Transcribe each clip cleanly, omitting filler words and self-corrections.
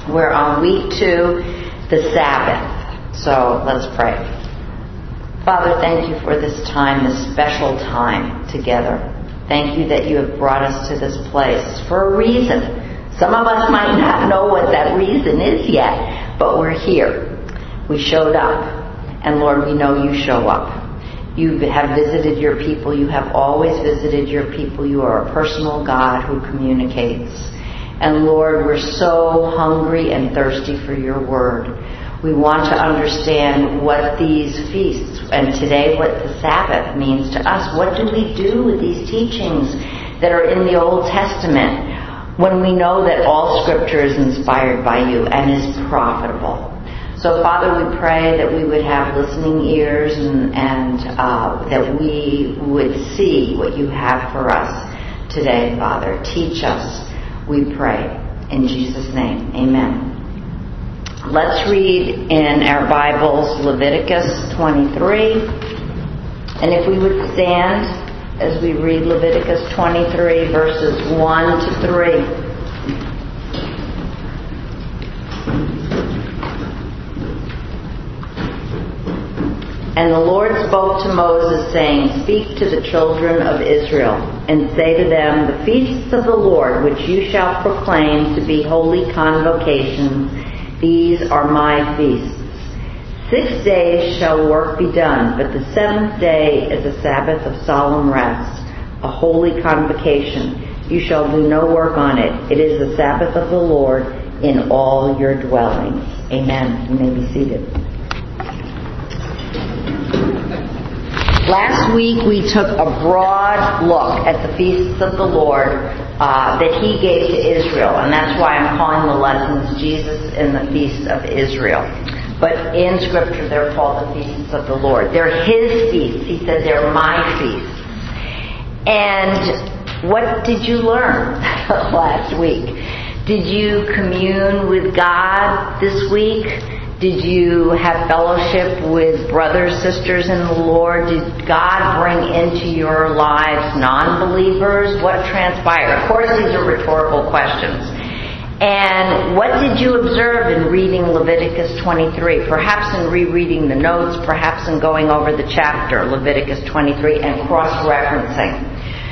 We're on week 2, the Sabbath. So let's pray. Father, thank you for this time, this special time together. Thank you that you have brought us to this place for a reason. Some of us might not know what that reason is yet, but we're here. We showed up. And Lord, we know you show up. You have visited your people. You have always visited your people. You are a personal God who communicates. And Lord, we're so hungry and thirsty for your word. We want to understand what these feasts, and today what the Sabbath means to us. What do we do with these teachings that are in the Old Testament when we know that all Scripture is inspired by you and is profitable? So, Father, we pray that we would have listening ears and that we would see what you have for us today, Father. Teach us, we pray. In Jesus' name, amen. Let's read in our Bibles Leviticus 23. And if we would stand as we read Leviticus 23, verses 1 to 3. And the Lord spoke to Moses, saying, Speak to the children of Israel, and say to them, The feasts of the Lord, which you shall proclaim to be holy convocations, these are my feasts. 6 days shall work be done, but the 7th day is a Sabbath of solemn rest, a holy convocation. You shall do no work on it. It is the Sabbath of the Lord in all your dwellings. Amen. You may be seated. Last week we took a broad look at the feasts of the Lord that he gave to Israel. And that's why I'm calling the lessons Jesus and the Feasts of Israel. But in Scripture they're called the feasts of the Lord. They're his feasts. He said they're my feasts. And what did you learn last week? Did you commune with God this week? Did you have fellowship with brothers, sisters in the Lord? Did God bring into your lives non-believers? What transpired? Of course, these are rhetorical questions. And what did you observe in reading Leviticus 23? Perhaps in rereading the notes, perhaps in going over the chapter, Leviticus 23, and cross-referencing.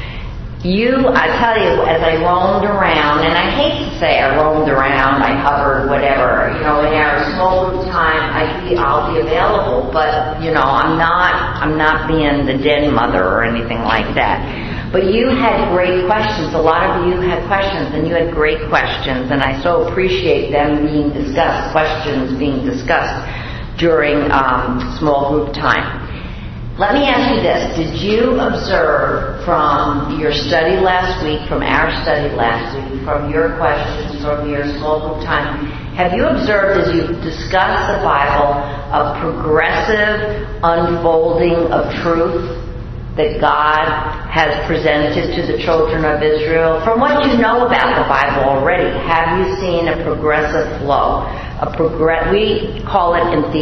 I tell you, as I roamed around, and I hate to say I roamed around, I hovered, whatever, in our small group time, I'll be available, but, I'm not being the den mother or anything like that. But you had great questions. A lot of you had questions, and you had great questions, and I so appreciate them being discussed, questions being discussed during small group time. Let me ask you this. Did you observe from your study last week, from our study last week, from your questions, from your small group time, have you observed as you discussed the Bible a progressive unfolding of truth that God has presented to the children of Israel? From what you know about the Bible already, have you seen a progressive flow? It's called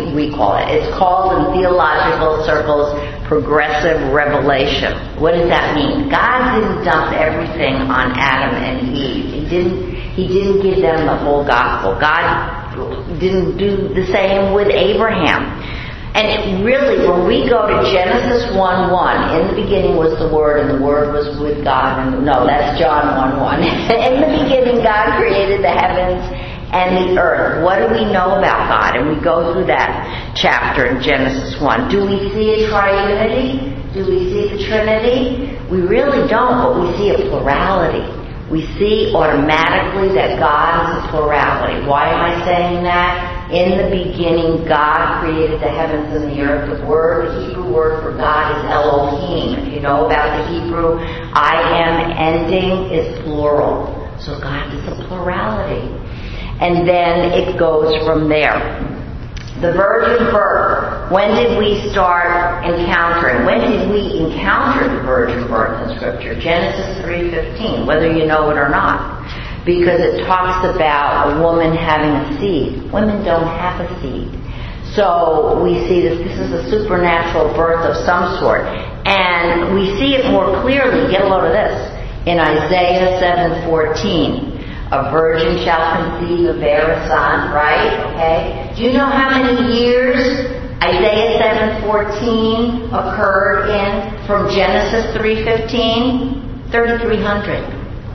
in theological circles progressive revelation. What does that mean? God didn't dump everything on Adam and Eve. He didn't give them the whole gospel. God didn't do the same with Abraham. And really, when we go to Genesis 1:1, in the beginning was the Word, and the Word was with God. No, that's John 1:1. In the beginning, God created the heavens and the earth. What do we know about God? And we go through that chapter in Genesis 1. Do we see a triunity? Do we see the Trinity? We really don't, but we see a plurality. We see automatically that God is a plurality. Why am I saying that? In the beginning, God created the heavens and the earth. The Hebrew word for God is Elohim. If you know about the Hebrew, I am ending is plural. So God is a plurality. And then it goes from there. The virgin birth. When did we start encountering? When did we encounter the virgin birth in Scripture? Genesis 3:15, whether you know it or not. Because it talks about a woman having a seed. Women don't have a seed. So we see that this is a supernatural birth of some sort. And we see it more clearly, get a load of this, in Isaiah 7:14. A virgin shall conceive and bear a son, right? Okay. Do you know how many years Isaiah 7:14 occurred in from Genesis 3:15? 3,300.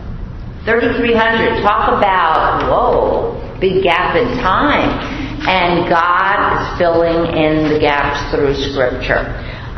3,300. Talk about, whoa, big gap in time. And God is filling in the gaps through Scripture.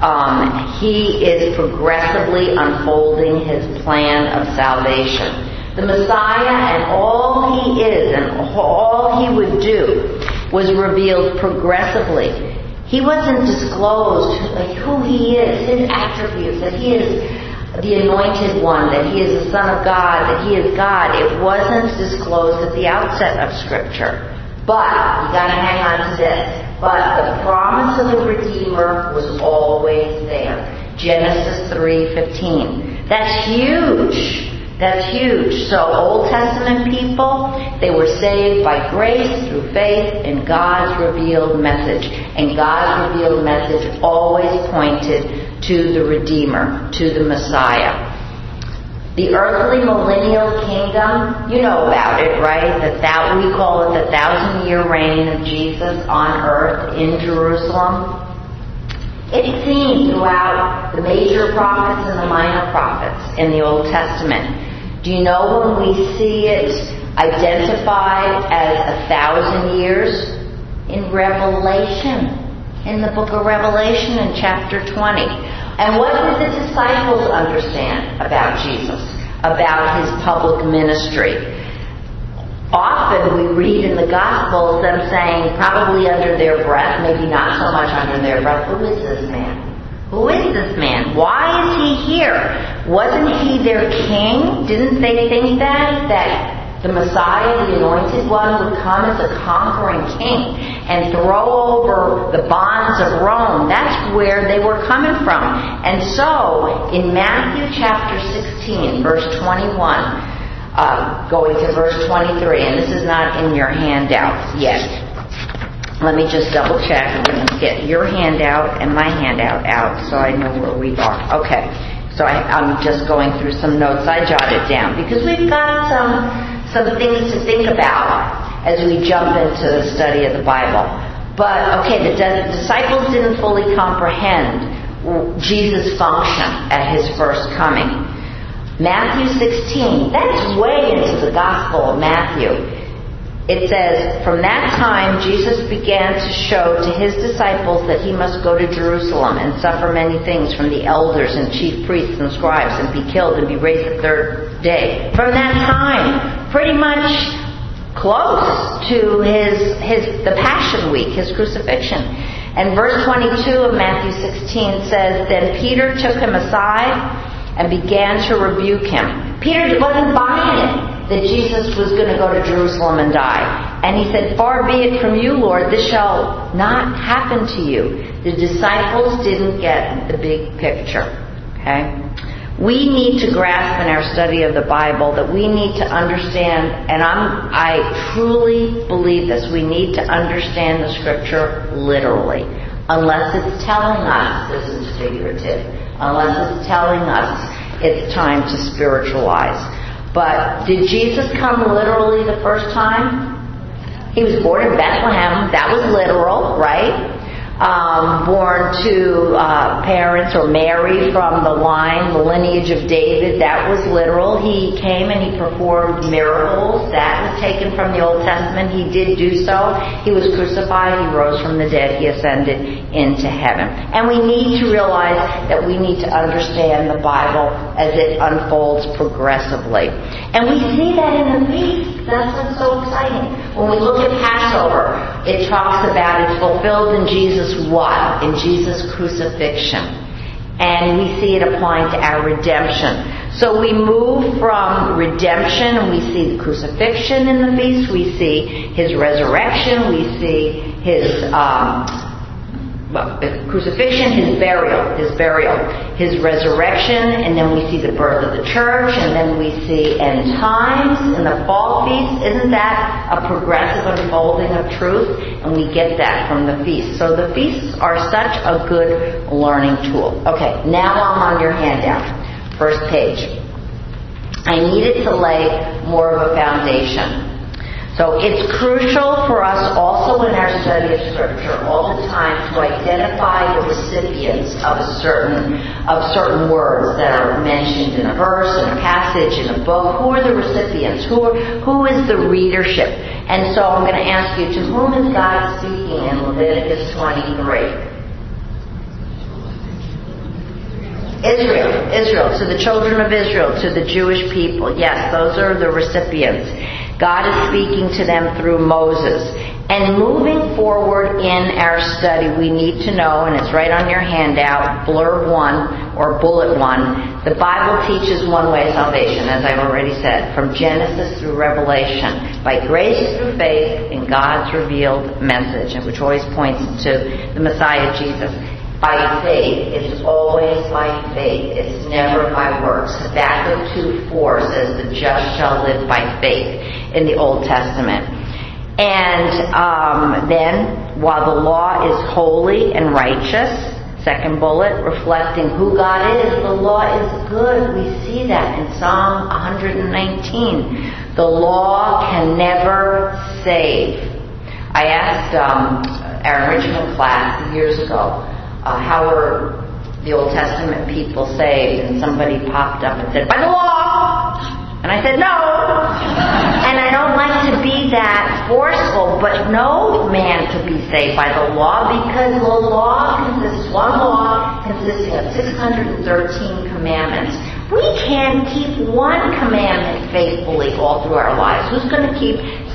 He is progressively unfolding His plan of salvation. The Messiah and all He is and all He would do was revealed progressively. He wasn't disclosed who He is, His attributes, that He is the anointed one, that He is the Son of God, that He is God. It wasn't disclosed at the outset of Scripture. But, you gotta hang on to this, but the promise of the Redeemer was always there. Genesis 3:15. That's huge. That's huge. So Old Testament people, they were saved by grace through faith in God's revealed message. And God's revealed message always pointed to the Redeemer, to the Messiah. The earthly millennial kingdom, you know about it, right? We call it the 1,000-year reign of Jesus on earth in Jerusalem. It's seen throughout the major prophets and the minor prophets in the Old Testament. Do you know when we see it identified as 1,000 years? In Revelation. In the book of Revelation in chapter 20. And what did the disciples understand about Jesus? About His public ministry? Often we read in the Gospels them saying, probably under their breath, maybe not so much under their breath, who is this man? Who is this man? Why is He here? Wasn't He their king? Didn't they think that the Messiah, the Anointed One, would come as a conquering king and throw over the bonds of Rome? That's where they were coming from. And so, in Matthew chapter 16, verse 21, going to verse 23, and this is not in your handouts yet. Let me just double check. I'm going to get your handout and my handout out so I know where we are. Okay. So I'm just going through some notes I jotted down because we've got some things to think about as we jump into the study of the Bible. But, okay, the disciples didn't fully comprehend Jesus' function at His first coming. Matthew 16, that's way into the Gospel of Matthew. It says, from that time Jesus began to show to His disciples that He must go to Jerusalem and suffer many things from the elders and chief priests and scribes and be killed and be raised the third day. From that time, pretty much close to the Passion Week, His crucifixion. And verse 22 of Matthew 16 says, then Peter took Him aside and began to rebuke Him. Peter wasn't buying it that Jesus was going to go to Jerusalem and die. And he said, far be it from you, Lord, this shall not happen to you. The disciples didn't get the big picture. Okay? We need to grasp in our study of the Bible that we need to understand, and I truly believe this, we need to understand the Scripture literally. Unless it's telling us this is figurative. Unless it's telling us it's time to spiritualize. But did Jesus come literally the first time? He was born in Bethlehem. That was literal, right? Born to parents or Mary from the lineage of David. That was literal. He came and He performed miracles. That was taken from the Old Testament. He did do so. He was crucified. He rose from the dead. He ascended into heaven. And we need to realize that we need to understand the Bible as it unfolds progressively. And we see that in the feast. That's what's so exciting. When we look at Passover, it talks about it's fulfilled in Jesus' what? In Jesus' crucifixion. And we see it applying to our redemption. So we move from redemption and we see the crucifixion in the feast. We see His resurrection. We see His crucifixion, His burial, His resurrection, and then we see the birth of the church, and then we see end times in the fall feast. Isn't that a progressive unfolding of truth? And we get that from the feast. So the feasts are such a good learning tool. Okay, now I'm on your handout. First page. I needed to lay more of a foundation. So it's crucial for us also in our study of Scripture all the time to identify the recipients of certain words that are mentioned in a verse, in a passage, in a book. Who are the recipients? Who is the readership? And so I'm going to ask you, to whom is God speaking in Leviticus 23? Israel, to the children of Israel, to the Jewish people. Yes, those are the recipients. God is speaking to them through Moses. And moving forward in our study, we need to know, and it's right on your handout, blurb 1 or bullet 1, the Bible teaches one way of salvation, as I've already said, from Genesis through Revelation, by grace through faith in God's revealed message, which always points to the Messiah Jesus. By faith. It's always by faith. It's never by works. Habakkuk 2:4 says the just shall live by faith in the Old Testament. And then, while the law is holy and righteous, second bullet, reflecting who God is, the law is good. We see that in Psalm 119. The law can never save. I asked our enrichment class years ago, how were the Old Testament people saved? And somebody popped up and said, by the law! And I said, no! And I don't like to be that forceful, but no man could be saved by the law, because one law consisting of 613 commandments. We can't keep one commandment faithfully all through our lives. Who's going to keep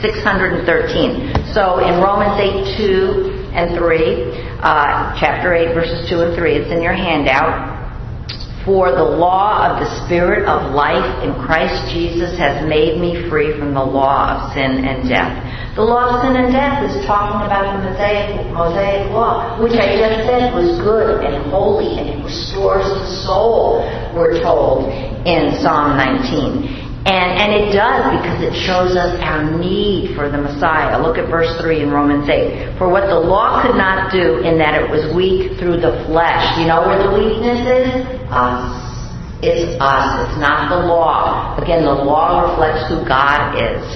613? So in Romans 8:2 and 3, chapter 8, verses 2 and 3, it's in your handout. For the law of the Spirit of life in Christ Jesus has made me free from the law of sin and death. The law of sin and death is talking about the Mosaic law, which I just said was good and holy and it restores the soul, we're told in Psalm 19. And it does, because it shows us our need for the Messiah. Look at verse 3 in Romans 8. For what the law could not do, in that it was weak through the flesh. You know where the weakness is? Us. It's us. It's not the law. Again, the law reflects who God is.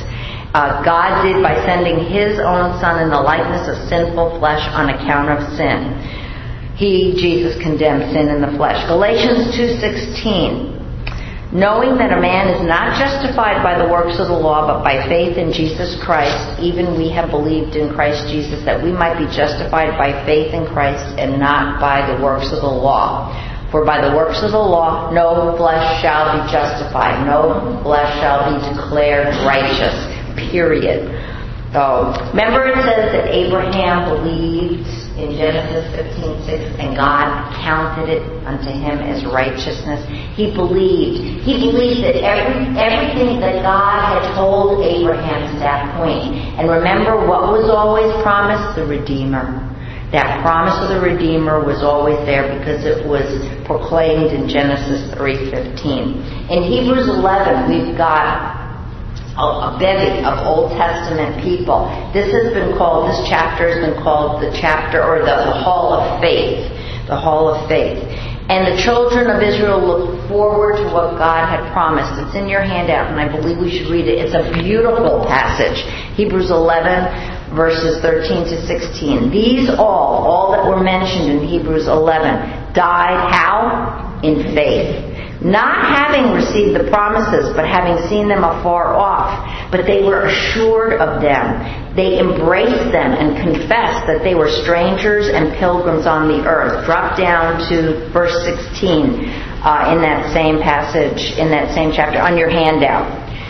God did by sending His own Son in the likeness of sinful flesh on account of sin. He, Jesus, condemned sin in the flesh. Galatians 2:16. Knowing that a man is not justified by the works of the law, but by faith in Jesus Christ, even we have believed in Christ Jesus, that we might be justified by faith in Christ and not by the works of the law. For by the works of the law, no flesh shall be justified, no flesh shall be declared righteous, period. So, remember it says that Abraham believed in Genesis 15:6, and God counted it unto him as righteousness. He believed that everything that God had told Abraham to that point. And remember what was always promised? The Redeemer. That promise of the Redeemer was always there because it was proclaimed in Genesis 3:15. In Hebrews 11, we've got a bevy of Old Testament people. This chapter has been called the chapter, or the Hall of Faith. The Hall of Faith. And the children of Israel looked forward to what God had promised. It's in your handout, and I believe we should read it. It's a beautiful passage. Hebrews 11, verses 13 to 16. These all that were mentioned in Hebrews 11, died how? In faith. Not having received the promises, but having seen them afar off. But they were assured of them. They embraced them and confessed that they were strangers and pilgrims on the earth. Drop down to verse 16 in that same passage, in that same chapter, on your handout.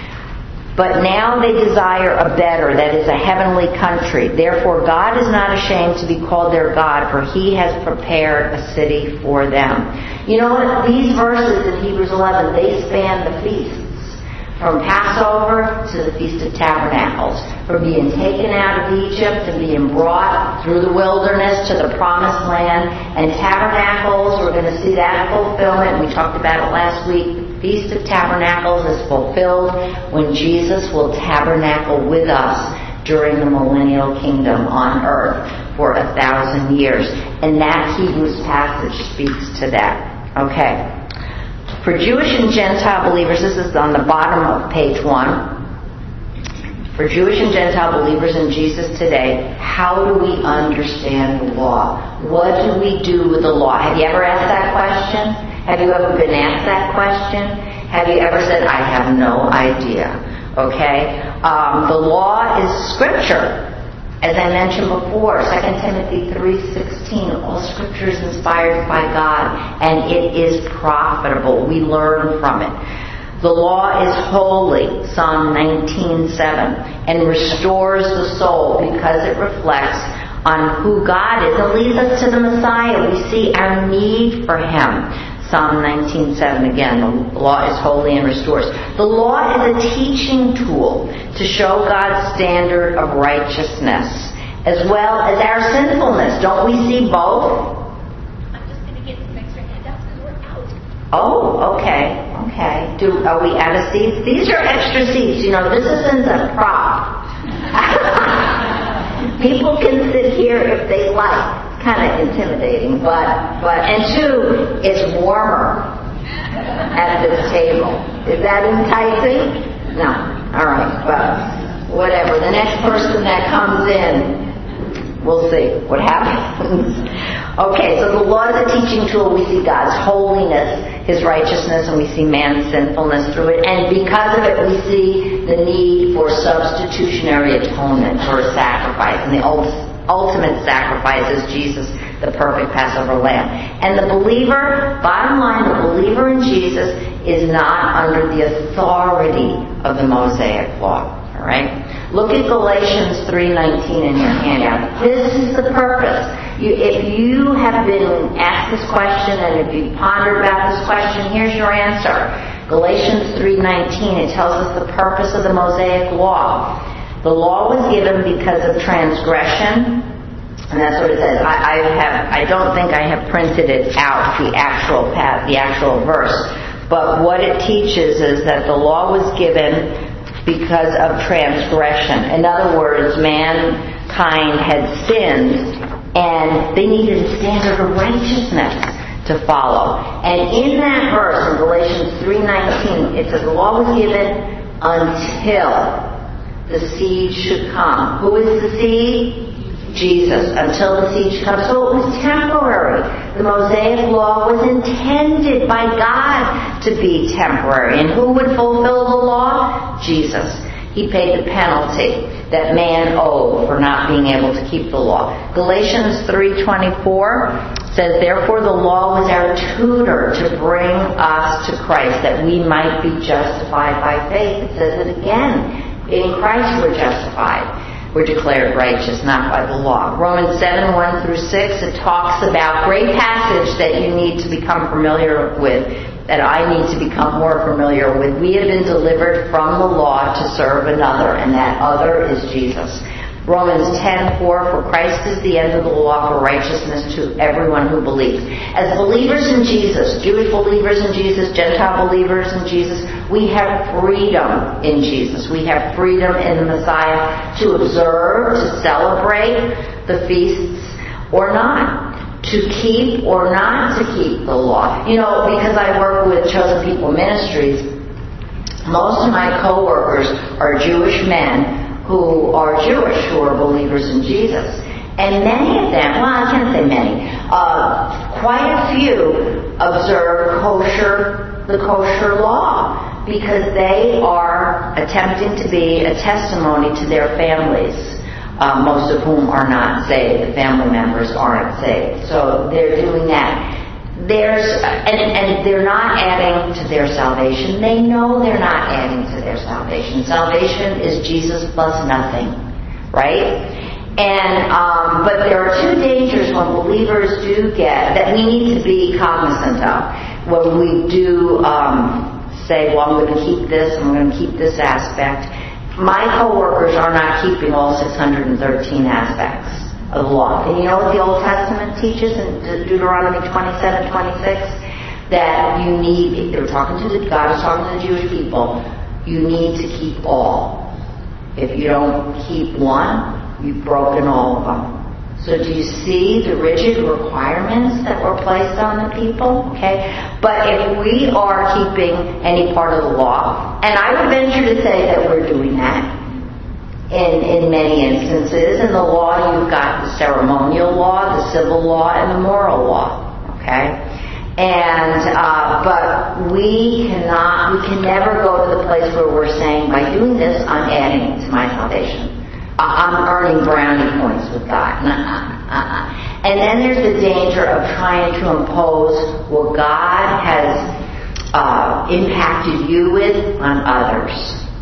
But now they desire a better, that is a heavenly country. Therefore God is not ashamed to be called their God, for He has prepared a city for them. You know what? These verses in Hebrews 11, they span the feasts. From Passover to the Feast of Tabernacles. From being taken out of Egypt to being brought through the wilderness to the Promised Land. And Tabernacles, we're going to see that fulfillment. We talked about it last week. The Feast of Tabernacles is fulfilled when Jesus will tabernacle with us during the millennial kingdom on earth for 1,000 years. And that Hebrews passage speaks to that. Okay. For Jewish and Gentile believers, this is on the bottom of page 1. For Jewish and Gentile believers in Jesus today, how do we understand the law? What do we do with the law? Have you ever asked that question? Have you ever been asked that question? Have you ever said, I have no idea? Okay? The law is Scripture. As I mentioned before, 2 Timothy 3:16, all Scripture is inspired by God, and it is profitable. We learn from it. The law is holy, Psalm 19:7, and restores the soul because it reflects on who God is and leads us to the Messiah. We see our need for Him. Psalm 19:7 again, the law is holy and restores. The law is a teaching tool to show God's standard of righteousness as well as our sinfulness. Don't we see both? I'm just going to get some extra handouts because we're out. Oh, okay. Are we out of seats? These are extra seats. You know, this isn't a prop. People can sit here if they like. It's kind of intimidating, but and 2, it's warmer at this table. Is that enticing? No. All right, but whatever. The next person that comes in, we'll see what happens. Okay, so the law is a teaching tool. We see God's holiness, His righteousness, and we see man's sinfulness through it. And because of it, we see the need for substitutionary atonement, for a sacrifice. And the ultimate sacrifice is Jesus, the perfect Passover lamb. And the believer, bottom line, the believer in Jesus is not under the authority of the Mosaic law. All right? Look at Galatians 3:19 in your handout. This is the purpose. If you have been asked this question and if you've pondered about this question, here's your answer. Galatians 3:19, it tells us the purpose of the Mosaic law. The law was given because of transgression, and that's what it says. I don't think I have printed it out, the actual verse, but what it teaches is that the law was given because of transgression. In other words, mankind had sinned and they needed a standard of righteousness to follow. And in that verse, in Galatians 3:19, it says the law was given until the seed should come. Who is the seed? Jesus. Until the seed should come. So it was temporary. The Mosaic law was intended by God to be temporary. And who would fulfill the law? Jesus. He paid the penalty that man owed for not being able to keep the law. Galatians 3:24 says, therefore the law was our tutor to bring us to Christ, that we might be justified by faith. It says it again. In Christ we're justified. We're declared righteous, not by the law. Romans 7:1-6, it talks about, great passage that you need to become familiar with, that I need to become more familiar with. We have been delivered from the law to serve another, and that other is Jesus. Romans 10:4, for Christ is the end of the law for righteousness to everyone who believes. As believers in Jesus, Jewish believers in Jesus, Gentile believers in Jesus, we have freedom in Jesus. We have freedom in the Messiah to observe, to celebrate the feasts or not, to keep or not to keep the law. You know, because I work with Chosen People Ministries, most of my co-workers are Jewish men who are Jewish, who are believers in Jesus. And many of them, well, I can't say many, quite a few observe the kosher law because they are attempting to be a testimony to their families, most of whom are not saved. The family members aren't saved. So they're doing that. And they're not adding to their salvation. They know they're not adding to their salvation. Salvation is Jesus plus nothing, right? And but there are two dangers when believers do get that we need to be cognizant of. When we do say, well, I'm going to keep this, I'm going to keep this aspect. My co-workers are not keeping all 613 aspects of the law. And you know what the Old Testament teaches in Deuteronomy 27:26? That you need, God is talking to the Jewish people, you need to keep all. If you don't keep one, you've broken all of them. So do you see the rigid requirements that were placed on the people? Okay? But if we are keeping any part of the law, and I would venture to say that we're doing that in many instances. In the law, you've got the ceremonial law, the civil law, and the moral law. Okay? And but we can never go to the place where we're saying, by doing this, I'm adding to my salvation. I'm earning brownie points with God. And then there's the danger of trying to impose what God has impacted you with on others.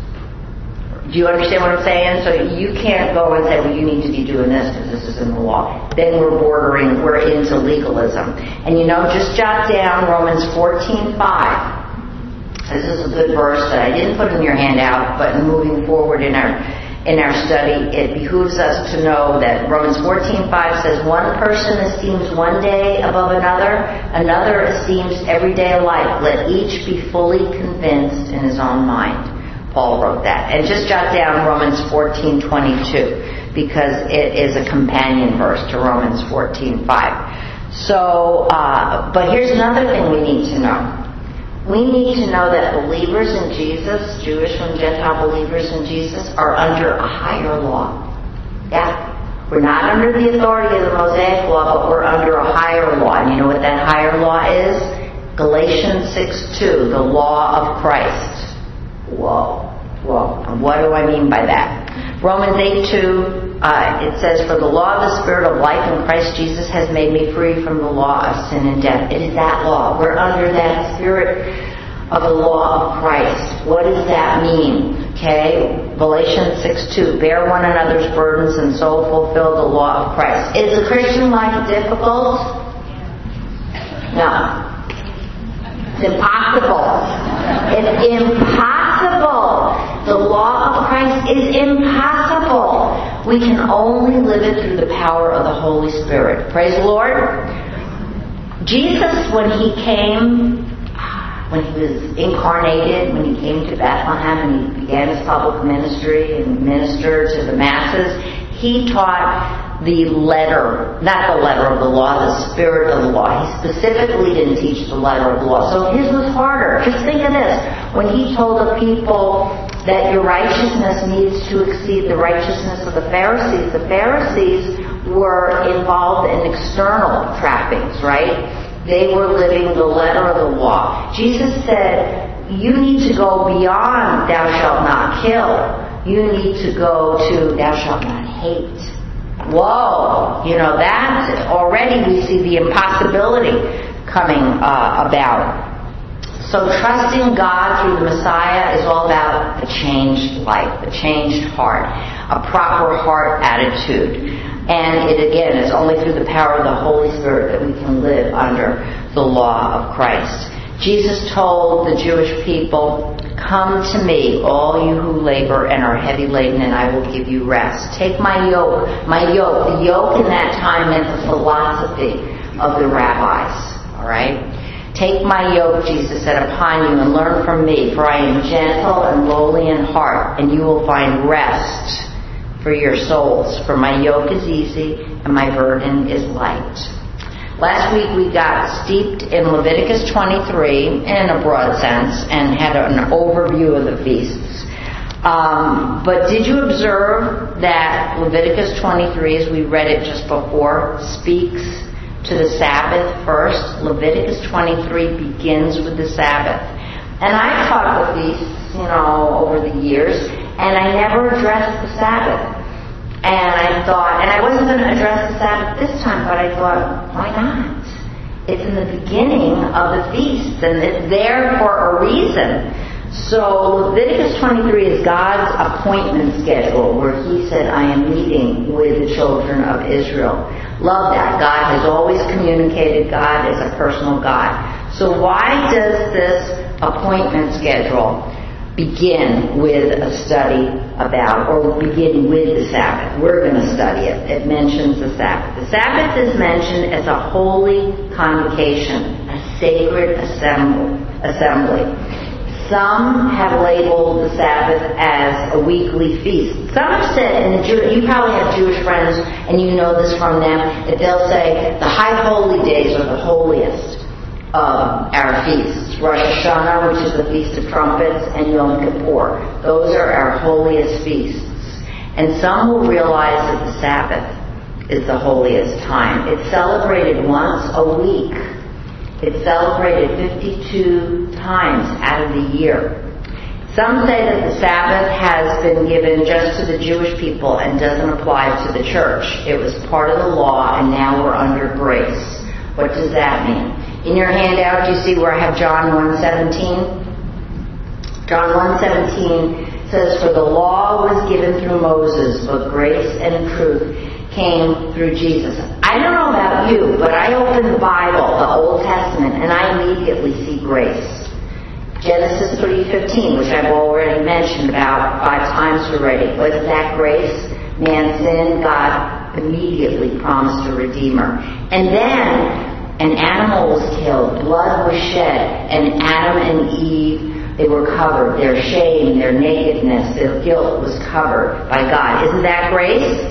Do you understand what I'm saying? So you can't go and say, well, you need to be doing this because this is in the law. Then we're into legalism. And just jot down Romans 14:5. This is a good verse that I didn't put in your handout, but moving forward in our study, it behooves us to know that Romans 14:5 says, one person esteems one day above another esteems every day alike. Let each be fully convinced in his own mind. Paul wrote that. And just jot down Romans 14:22 because it is a companion verse to Romans 14:5. So, but here's another thing we need to know. We need to know that believers in Jesus, Jewish and Gentile believers in Jesus, are under a higher law. Yeah. We're not under the authority of the Mosaic law, but we're under a higher law. And you know what that higher law is? Galatians 6:2, the law of Christ. Whoa. And what do I mean by that? Romans 8:2, it says, for the law of the Spirit of life in Christ Jesus has made me free from the law of sin and death. It is that law. We're under that Spirit of the law of Christ. What does that mean? Okay, Galatians 6:2, bear one another's burdens and so fulfill the law of Christ. Is the Christian life difficult? No. It's impossible. It's impossible. The law of Christ is impossible. We can only live it through the power of the Holy Spirit. Praise the Lord. Jesus, when he was incarnated, when he came to Bethlehem and he began his public ministry and ministered to the masses, he taught the letter, not the letter of the law, the spirit of the law. He specifically didn't teach the letter of the law. So his was harder. Just think of this. When he told the people that your righteousness needs to exceed the righteousness of the Pharisees were involved in external trappings, right? They were living the letter of the law. Jesus said, you need to go beyond thou shalt not kill. You need to go to thou shalt not hate. Whoa, that already we see the impossibility coming about. So trusting God through the Messiah is all about a changed life, a changed heart, a proper heart attitude. And it again is only through the power of the Holy Spirit that we can live under the law of Christ. Jesus told the Jewish people, come to me, all you who labor and are heavy laden, and I will give you rest. Take my yoke. The yoke in that time meant the philosophy of the rabbis. All right? Take my yoke, Jesus said, upon you and learn from me, for I am gentle and lowly in heart, and you will find rest for your souls. For my yoke is easy and my burden is light. Last week we got steeped in Leviticus 23 in a broad sense and had an overview of the feasts. But did you observe that Leviticus 23, as we read it just before, speaks to the Sabbath first? Leviticus 23 begins with the Sabbath. And I taught the feasts, over the years, and I never addressed the Sabbath. And I thought, and I wasn't going to address the Sabbath this time, but I thought, why not? It's in the beginning of the feasts, and it's there for a reason. So Leviticus 23 is God's appointment schedule, where he said, I am meeting with the children of Israel. Love that. God has always communicated. God is a personal God. So why does this appointment schedule begin with a study about, or begin with the Sabbath? We're going to study it. It mentions the Sabbath. The Sabbath is mentioned as a holy convocation, a sacred assembly. Some have labeled the Sabbath as a weekly feast. Some have said, and you probably have Jewish friends, and you know this from them, that they'll say the high holy days are the holiest of our feasts. Rosh Hashanah, which is the Feast of Trumpets, and Yom Kippur. Those are our holiest feasts. And some will realize that the Sabbath is the holiest time. It's celebrated once a week. It's celebrated 52 times out of the year. Some say that the Sabbath has been given just to the Jewish people and doesn't apply to the church. It was part of the law, and now we're under grace. What does that mean? In your handout, do you see where I have John 1:17? John 1:17 says, "For the law was given through Moses, but grace and truth came through Jesus." I don't know about you, but I open the Bible, the Old Testament, and I immediately see grace. Genesis 3:15, which I've already mentioned about 5 times already. Was that grace? Man sinned, God immediately promised a Redeemer. And then an animal was killed, blood was shed, and Adam and Eve, they were covered. Their shame, their nakedness, their guilt was covered by God. Isn't that grace?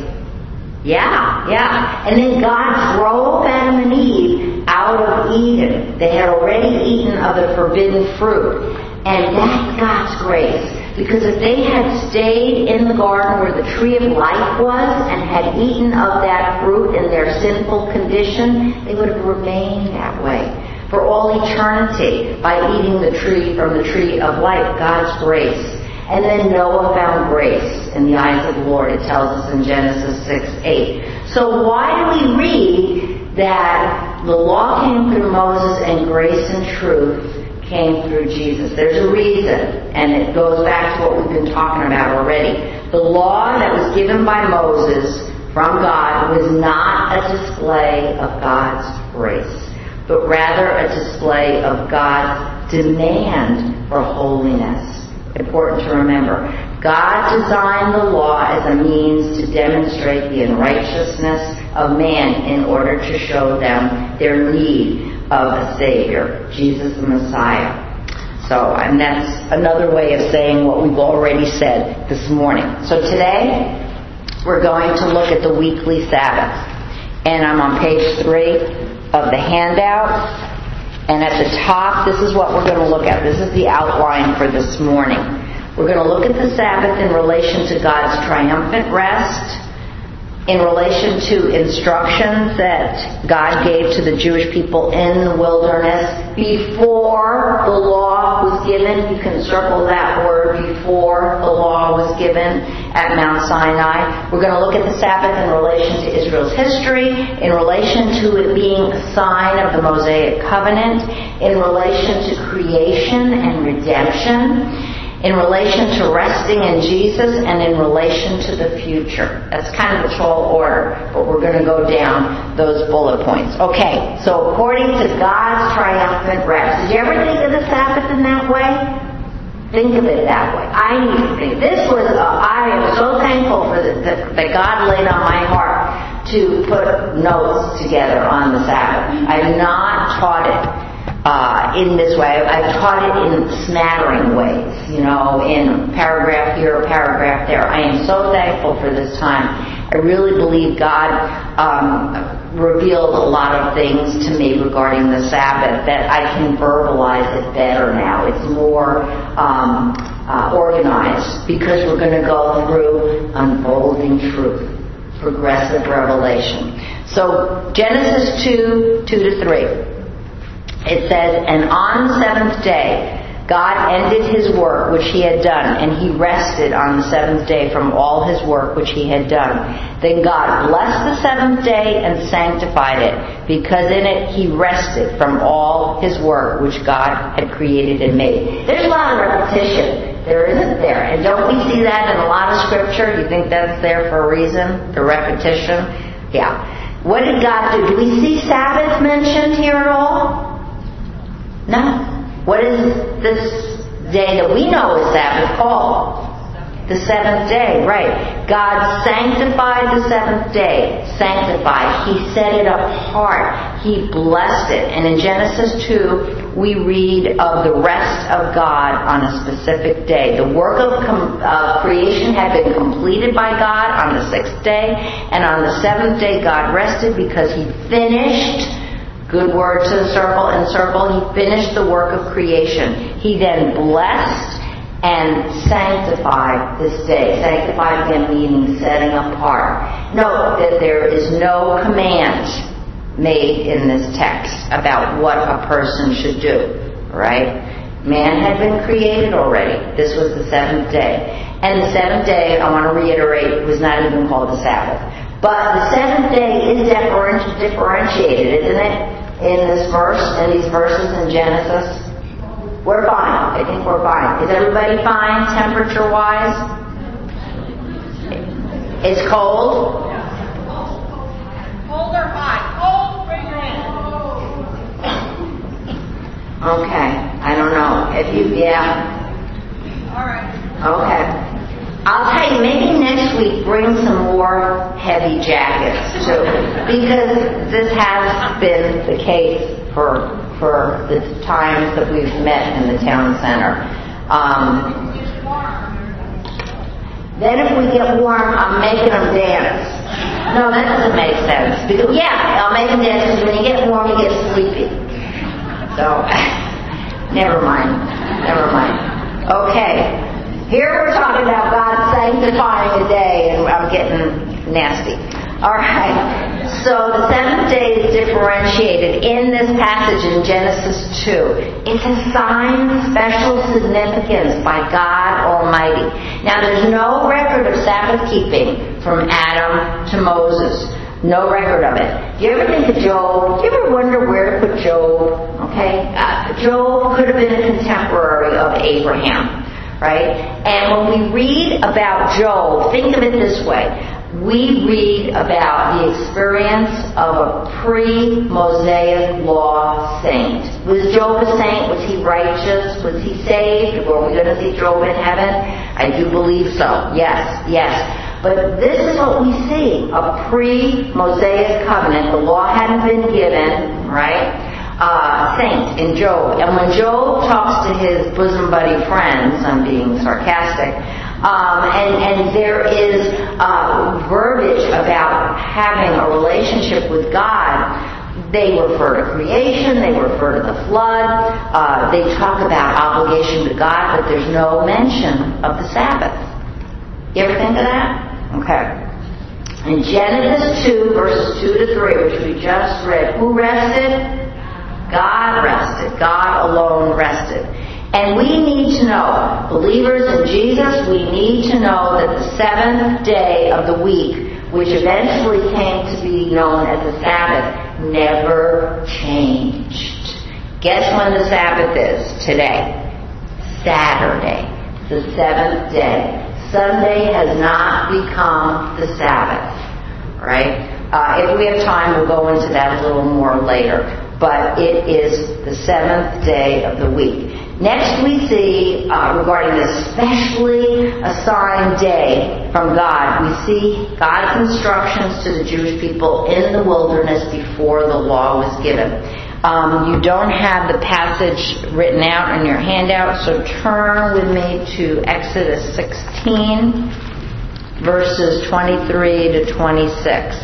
Yeah. And then God drove Adam and Eve out of Eden. They had already eaten of the forbidden fruit. And that's God's grace. Because if they had stayed in the garden where the tree of life was and had eaten of that fruit in their sinful condition, they would have remained that way for all eternity by eating the tree from the tree of life, God's grace. And then Noah found grace in the eyes of the Lord, it tells us in Genesis 6:8. So why do we read that the law came through Moses and grace and truth came through Jesus? There's a reason, and it goes back to what we've been talking about already. The law that was given by Moses from God was not a display of God's grace, but rather a display of God's demand for holiness. Important to remember. God designed the law as a means to demonstrate the unrighteousness of man in order to show them their need of a Savior, Jesus the Messiah. So, and that's another way of saying what we've already said this morning. So today, we're going to look at the weekly Sabbath. And I'm on page 3 of the handout. And at the top, this is what we're going to look at. This is the outline for this morning. We're going to look at the Sabbath in relation to God's triumphant rest, in relation to instructions that God gave to the Jewish people in the wilderness before the law was given. You can circle that word, before the law was given at Mount Sinai. We're going to look at the Sabbath in relation to Israel's history, in relation to it being a sign of the Mosaic covenant, in relation to creation and redemption, in relation to resting in Jesus, and in relation to the future. That's kind of the tall order, but we're going to go down those bullet points. Okay, so according to God's triumphant rest. Did you ever think of the Sabbath in that way? Think of it that way. I need to think. I am so thankful for that God laid on my heart to put notes together on the Sabbath. I have not taught it in this way. I've taught it in smattering ways, in a paragraph here, a paragraph there. I am so thankful for this time. I really believe God revealed a lot of things to me regarding the Sabbath that I can verbalize it better now. It's more organized because we're going to go through unfolding truth, progressive revelation. So Genesis 2:2-3. It says, "And on the 7th day, God ended his work which he had done, and he rested on the 7th day from all his work which he had done. Then God blessed the 7th day and sanctified it, because in it he rested from all his work which God had created and made." There's a lot of repetition. There isn't there. And don't we see that in a lot of Scripture? You think that's there for a reason? The repetition? Yeah. What did God do? Do we see Sabbath mentioned here at all? No. What is this day that we know is Sabbath called? The seventh day, right. God sanctified the seventh day. Sanctified. He set it apart. He blessed it. And in Genesis 2, we read of the rest of God on a specific day. The work of creation had been completed by God on the sixth day. And on the seventh day, God rested because He finished, good word to the circle and circle, He finished the work of creation. He then blessed and sanctified this day. Sanctified again meaning setting apart. Note that there is no command made in this text about what a person should do. Right? Man had been created already. This was the seventh day. And the seventh day, I want to reiterate, was not even called the Sabbath. But the seventh day is differentiated, isn't it? In this verse, in these verses in Genesis. We're fine. I think we're fine. Is everybody fine temperature-wise? It's cold? Cold or hot? Cold, raise your hand. Okay. I don't know. If you, All right. Okay. I'll tell you, maybe next week bring some more heavy jackets too, because this has been the case for the times that we've met in the town center. Then if we get warm, I'm making them dance. No, that doesn't make sense. Because, I'll make them dance because when you get warm, you get sleepy. So, never mind. Okay. Here we're talking about God sanctifying a day, and I'm getting nasty. All right. So the seventh day is differentiated in this passage in Genesis 2. It's assigned special significance by God Almighty. Now there's no record of Sabbath keeping from Adam to Moses. No record of it. Do you ever think of Job? Do you ever wonder where to put Job? Okay? Job could have been a contemporary of Abraham. Right? And when we read about Job, think of it this way. We read about the experience of a pre-Mosaic law saint. Was Job a saint? Was he righteous? Was he saved? Were we going to see Job in heaven? I do believe so. Yes. But this is what we see. A pre-Mosaic covenant. The law hadn't been given, right? Saint in Job. And when Job talks to his bosom buddy friends, I'm being sarcastic, and there is verbiage about having a relationship with God. They refer to creation, they refer to the flood, they talk about obligation to God, but there's no mention of the Sabbath. You ever think of that? Okay. In Genesis 2, verses 2 to 3, which we just read, who rested? God rested. God alone rested. And we need to know, believers in Jesus, we need to know that the seventh day of the week, which eventually came to be known as the Sabbath, never changed. Guess when the Sabbath is? Today. Saturday. The seventh day. Sunday has not become the Sabbath. Right? If we have time, we'll go into that a little more later. But it is the seventh day of the week. Next we see, regarding this specially assigned day from God, we see God's instructions to the Jewish people in the wilderness before the law was given. You don't have the passage written out in your handout, so turn with me to Exodus 16, verses 23 to 26.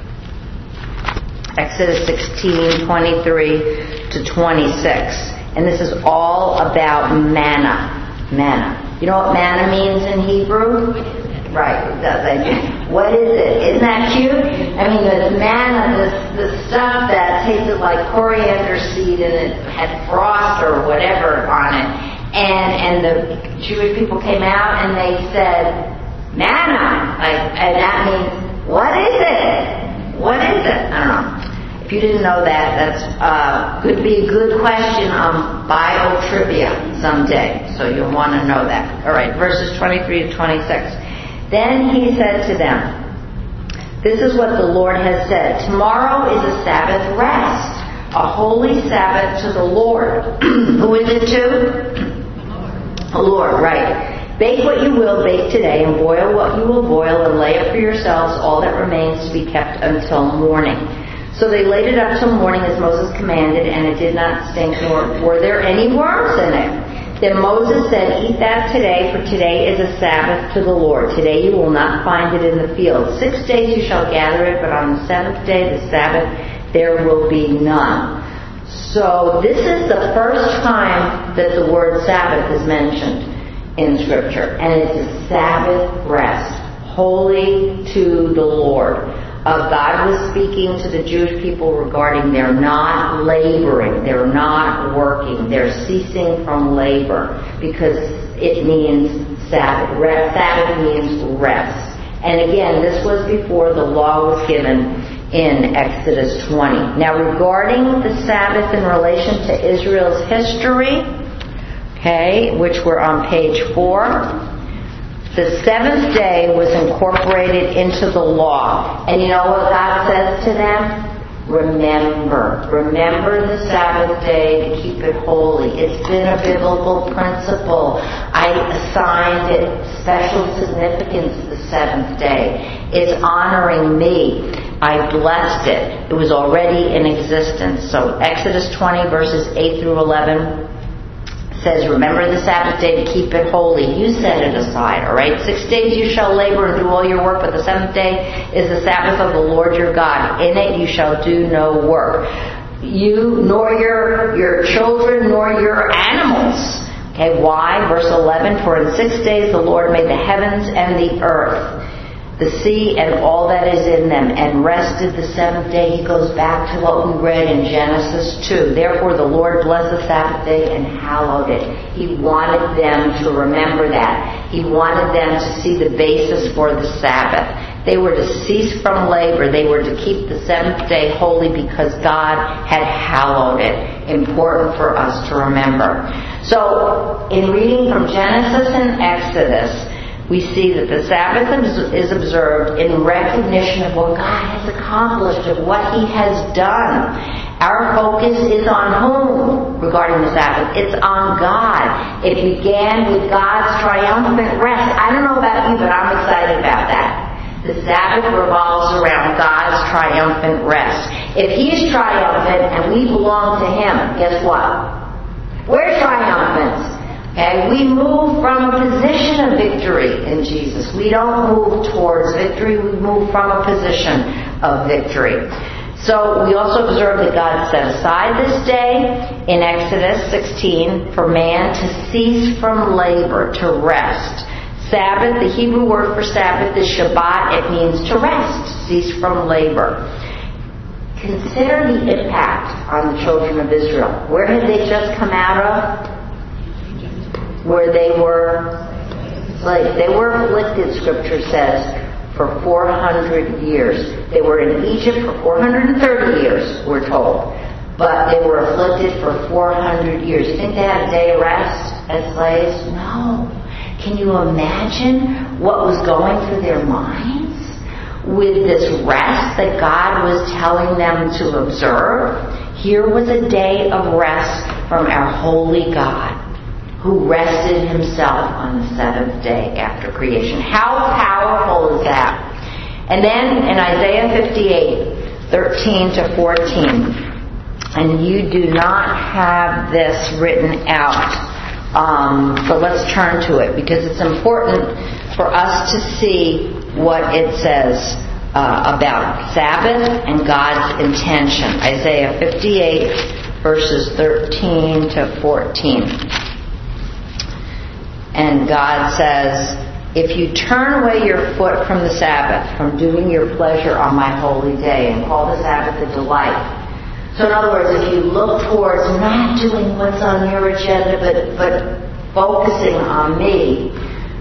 Exodus 16, 23 to 26. And this is all about manna. Manna. You know what manna means in Hebrew? Right, it does. What is it? Isn't that cute? I mean, the manna, the stuff that tasted like coriander seed and it had frost or whatever on it. And the Jewish people came out and they said, manna. And that means, what is it? What is it? I don't know. If you didn't know that, that's could be a good question on Bible trivia someday. So you'll want to know that. All right, verses 23 to 26. Then he said to them, this is what the Lord has said. Tomorrow is a Sabbath rest, a holy Sabbath to the Lord. Who is it to? The Lord, right. Bake what you will bake today, and boil what you will boil, and lay up for yourselves all that remains to be kept until morning. So they laid it up till morning as Moses commanded, and it did not stink, nor were there any worms in it. Then Moses said, eat that today, for today is a Sabbath to the Lord. Today you will not find it in the field. 6 days you shall gather it, but on the seventh day, the Sabbath, there will be none. So this is the first time that the word Sabbath is mentioned in Scripture. And it's a Sabbath rest, holy to the Lord. God was speaking to the Jewish people regarding they're not laboring, they're not working, they're ceasing from labor, because it means Sabbath. Sabbath means rest. And again, this was before the law was given in Exodus 20. Now, regarding the Sabbath in relation to Israel's history, which we're on page 4, the seventh day was incorporated into the law. And you know what God says to them? Remember the Sabbath day to keep it holy. It's been a biblical principle. I assigned it special significance the seventh day. It's honoring me. I blessed it. It was already in existence. So Exodus 20 verses 8 through 11 says, remember the Sabbath day to keep it holy. You set it aside, all right? 6 days you shall labor and do all your work, but the seventh day is the Sabbath of the Lord your God. In it you shall do no work. You, nor your children, nor your animals. Okay, why? Verse 11, for in 6 days the Lord made the heavens and the earth, the sea and all that is in them, and rested the seventh day. He goes back to what we read in Genesis 2. Therefore the Lord blessed the Sabbath day and hallowed it. He wanted them to remember that. He wanted them to see the basis for the Sabbath. They were to cease from labor. They were to keep the seventh day holy because God had hallowed it. Important for us to remember. So, in reading from Genesis and Exodus, we see that the Sabbath is observed in recognition of what God has accomplished, of what He has done. Our focus is on whom regarding the Sabbath? It's on God. It began with God's triumphant rest. I don't know about you, but I'm excited about that. The Sabbath revolves around God's triumphant rest. If He's triumphant and we belong to Him, guess what? We're triumphant. Okay, we move from a position of victory in Jesus. We don't move towards victory, we move from a position of victory. So we also observe that God set aside this day in Exodus 16 for man to cease from labor, to rest. Sabbath, the Hebrew word for Sabbath is Shabbat. It means to rest, cease from labor. Consider the impact on the children of Israel. Where had they just come out of? Where they were slaves. They were afflicted, Scripture says, for 400 years. They were in Egypt for 430 years, we're told. But they were afflicted for 400 years. You think they had a day of rest as slaves? No. Can you imagine what was going through their minds with this rest that God was telling them to observe? Here was a day of rest from our holy God, who rested Himself on the seventh day after creation. How powerful is that? And then in Isaiah 58, 13 to 14, and you do not have this written out, so let's turn to it, because it's important for us to see what it says about Sabbath and God's intention. Isaiah 58, verses 13 to 14. And God says, if you turn away your foot from the Sabbath, from doing your pleasure on my holy day, and call the Sabbath a delight. So in other words, if you look towards not doing what's on your agenda, but focusing on me,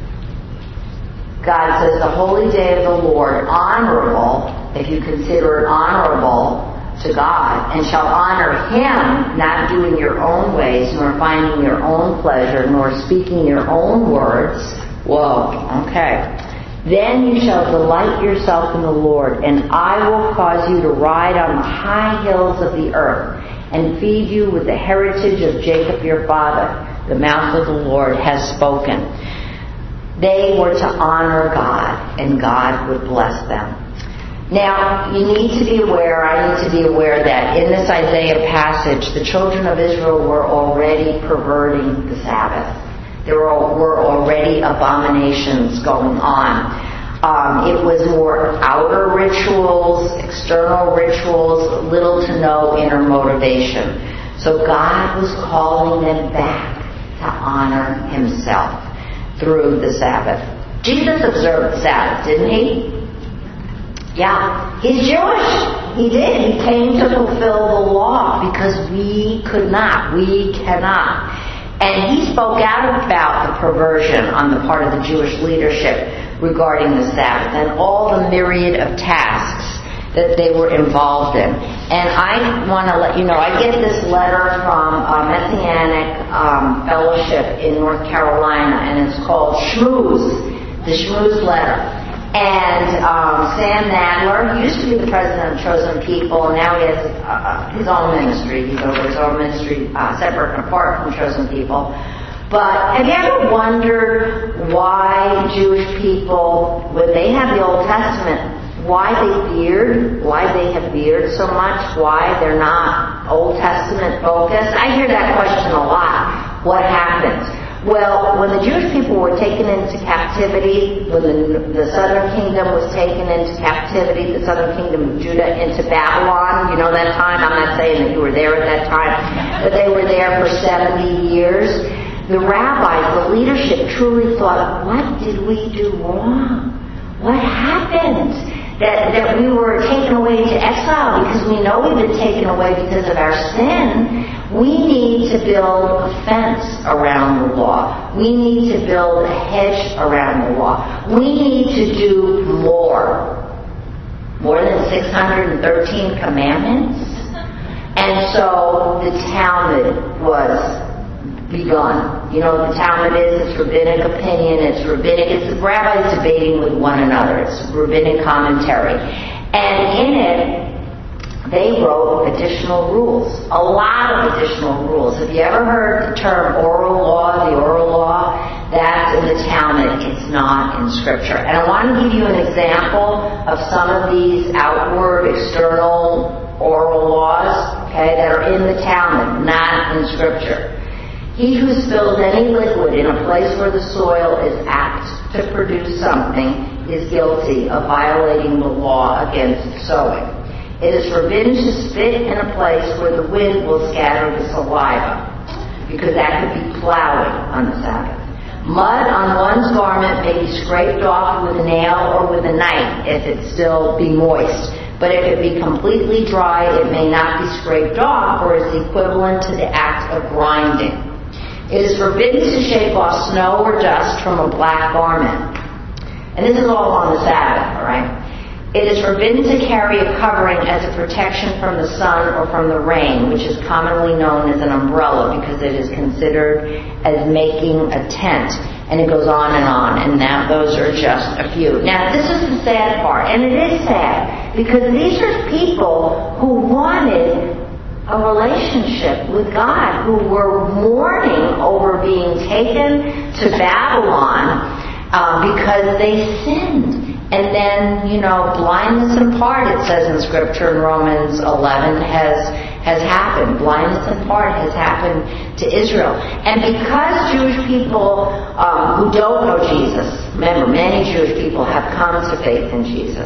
God says the holy day of the Lord, honorable, if you consider it honorable to God, and shall honor Him, not doing your own ways, nor finding your own pleasure, nor speaking your own words. Whoa, okay. Then you shall delight yourself in the Lord, and I will cause you to ride on the high hills of the earth, and feed you with the heritage of Jacob your father. The mouth of the Lord has spoken. They were to honor God, and God would bless them. Now, you need to be aware, I need to be aware that in this Isaiah passage, the children of Israel were already perverting the Sabbath. There were already abominations going on. It was more outer rituals, external rituals, little to no inner motivation. So God was calling them back to honor Himself through the Sabbath. Jesus observed the Sabbath, didn't He? Yeah. He's Jewish. He did. He came to fulfill the law because we could not. We cannot. And He spoke out about the perversion on the part of the Jewish leadership regarding the Sabbath and all the myriad of tasks that they were involved in. And I want to let you know, I get this letter from a Messianic fellowship in North Carolina, and it's called Shmooze, the Shmooze letter. And Sam Nadler, he used to be the president of Chosen People, and now he has his own ministry. He's over his own ministry, separate and apart from Chosen People. But have you ever wondered why Jewish people, when they have the Old Testament, why they have beard so much, why they're not Old Testament focused? I hear that question a lot. What happened? Well, when the Jewish people were taken into captivity, when the southern kingdom was taken into captivity, the southern kingdom of Judah into Babylon, you know that time? I'm not saying that you were there at that time, but they were there for 70 years. The rabbis, the leadership truly thought, what did we do wrong? What happened? That we were taken away into exile because we know we've been taken away because of our sin. We need to build a fence around the law. We need to build a hedge around the law. We need to do more than 613 commandments. And so the Talmud was begun. You know what the Talmud is? It's rabbinic opinion. It's the rabbis debating with one another. It's rabbinic commentary. And in it, they wrote additional rules. A lot of additional rules. Have you ever heard the term oral law, the oral law? That's in the Talmud. It's not in Scripture. And I want to give you an example of some of these outward, external oral laws, okay, that are in the Talmud, not in Scripture. He who spills any liquid in a place where the soil is apt to produce something is guilty of violating the law against sowing. It is forbidden to spit in a place where the wind will scatter the saliva, because that could be plowing on the Sabbath. Mud on one's garment may be scraped off with a nail or with a knife if it still be moist. But if it be completely dry, it may not be scraped off, or is equivalent to the act of grinding. It is forbidden to shake off snow or dust from a black garment. And this is all on the Sabbath, all right? It is forbidden to carry a covering as a protection from the sun or from the rain, which is commonly known as an umbrella because it is considered as making a tent. And it goes on, and now those are just a few. Now, this is the sad part, and it is sad, because these are people who wanted a relationship with God, who were mourning over being taken to Babylon because they sinned. And then, blindness in part, it says in Scripture in Romans 11, has happened. Blindness in part has happened to Israel. And because Jewish people who don't know Jesus, remember, many Jewish people have come to faith in Jesus.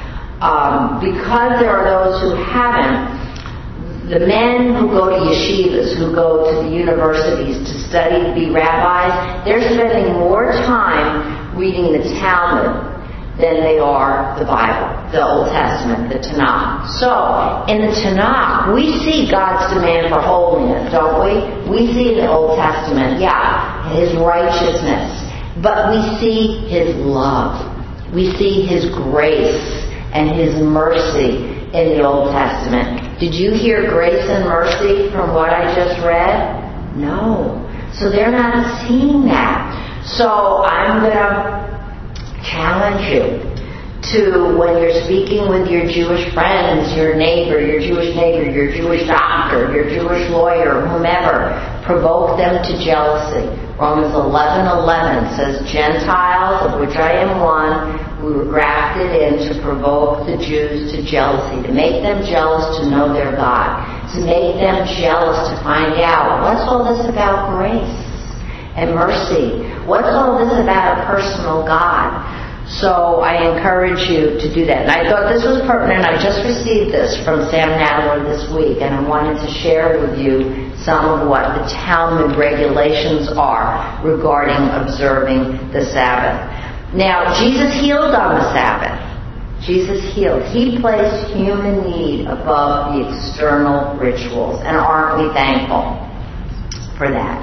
Because there are those who haven't, the men who go to yeshivas, who go to the universities to study to be rabbis, they're spending more time reading the Talmud than they are the Bible, the Old Testament, the Tanakh. So, in the Tanakh, we see God's demand for holiness, don't we? We see in the Old Testament, His righteousness. But we see His love. We see His grace and His mercy in the Old Testament. Did you hear grace and mercy from what I just read? No. So they're not seeing that. So I'm going to challenge you to, when you're speaking with your Jewish friends, your neighbor, your Jewish doctor, your Jewish lawyer, whomever, provoke them to jealousy Romans 11:11 says, Gentiles, of which I am one, we were grafted in to provoke the Jews to jealousy, to make them jealous to know their God, to make them jealous to find out, what's all this about grace and mercy? What's all this about a personal God? So I encourage you to do that. And I thought this was pertinent. I just received this from Sam Nadler this week, and I wanted to share with you some of what the Talmud regulations are regarding observing the Sabbath. Now, Jesus healed on the Sabbath. Jesus healed. He placed human need above the external rituals. And aren't we thankful for that?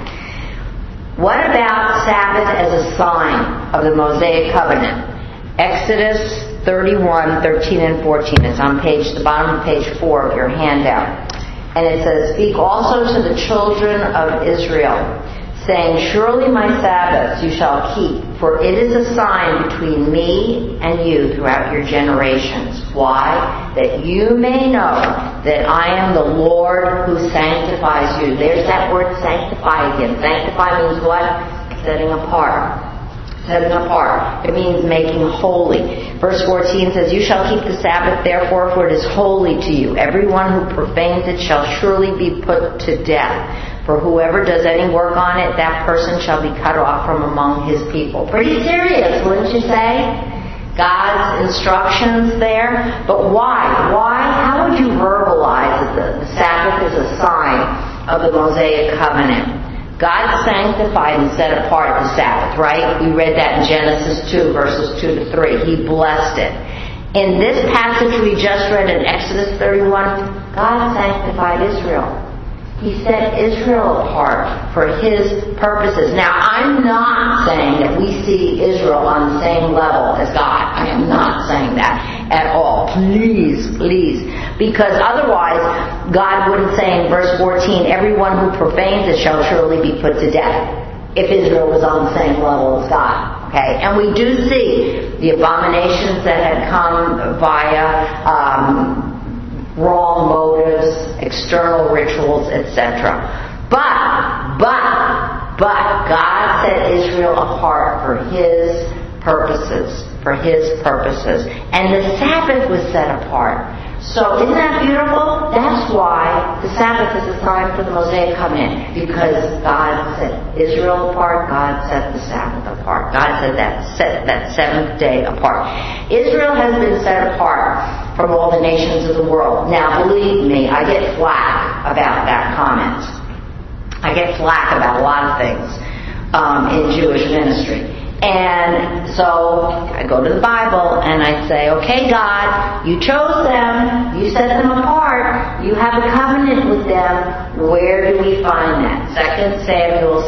What about Sabbath as a sign of the Mosaic covenant? Exodus 31:13 and 14. It's on the bottom of page 4 of your handout. And it says, Speak also to the children of Israel, saying, Surely my Sabbaths you shall keep, for it is a sign between me and you throughout your generations. Why? That you may know that I am the Lord who sanctifies you. There's that word sanctify again. Sanctify means what? Setting apart. Setting apart. It means making holy. Verse 14 says, You shall keep the Sabbath, therefore, for it is holy to you. Everyone who profanes it shall surely be put to death. For whoever does any work on it, that person shall be cut off from among his people. Pretty serious, wouldn't you say? God's instructions there. But why? How would you verbalize that the Sabbath is a sign of the Mosaic covenant? God sanctified and set apart the Sabbath, right? We read that in Genesis 2, verses 2 to 3. He blessed it. In this passage we just read in Exodus 31, God sanctified Israel. He set Israel apart for His purposes. Now, I'm not saying that we see Israel on the same level as God. I am not saying that at all. Please. Because otherwise, God wouldn't say in verse 14, everyone who profanes it shall surely be put to death, if Israel was on the same level as God. Okay? And we do see the abominations that had come via wrong motives, external rituals, etc. But God set Israel apart for His purposes. And the Sabbath was set apart. So isn't that beautiful? That's why the Sabbath is a sign for the Mosaic covenant. Because God set Israel apart, God set the Sabbath apart. God set that seventh day apart. Israel has been set apart from all the nations of the world. Now, believe me, I get flack about that comment. I get flack about a lot of things in Jewish ministry. And so I go to the Bible and I say, okay, God, you chose them, you set them apart, you have a covenant with them. Where do we find that? 2 Samuel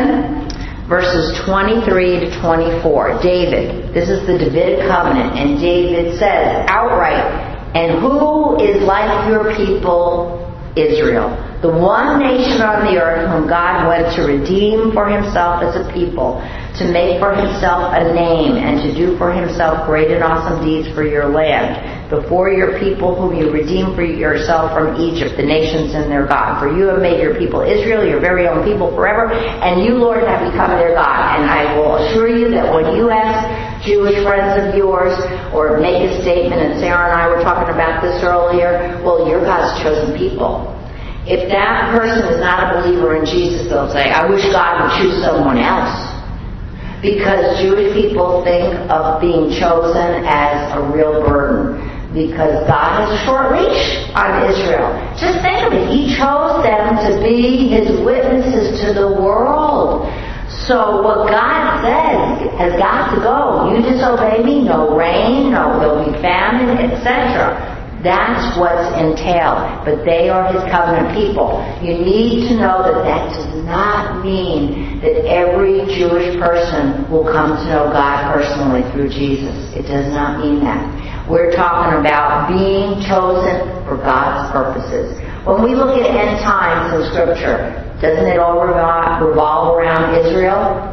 7, verses 23 to 24. David, this is the Davidic covenant, and David says outright, and who is like your people, Israel, the one nation on the earth whom God went to redeem for Himself as a people, to make for Himself a name, and to do for Himself great and awesome deeds for your land, before your people whom you redeemed for yourself from Egypt, the nations and their God. For you have made your people Israel your very own people forever, and you, Lord, have become their God. And I will assure you that when you ask Jewish friends of yours, or make a statement, and Sarah and I were talking about this earlier, well, you're God's chosen people. If that person is not a believer in Jesus, they'll say, I wish God would choose someone else. Because Jewish people think of being chosen as a real burden. Because God has a short leash on Israel. Just think of it. He chose them to be His witnesses to the world. So what God says has got to go. You disobey me, no rain, no, there'll be famine, etc. That's what's entailed. But they are His covenant people. You need to know that that does not mean that every Jewish person will come to know God personally through Jesus. It does not mean that. We're talking about being chosen for God's purposes. When we look at end times in Scripture, doesn't it all revolve around Israel?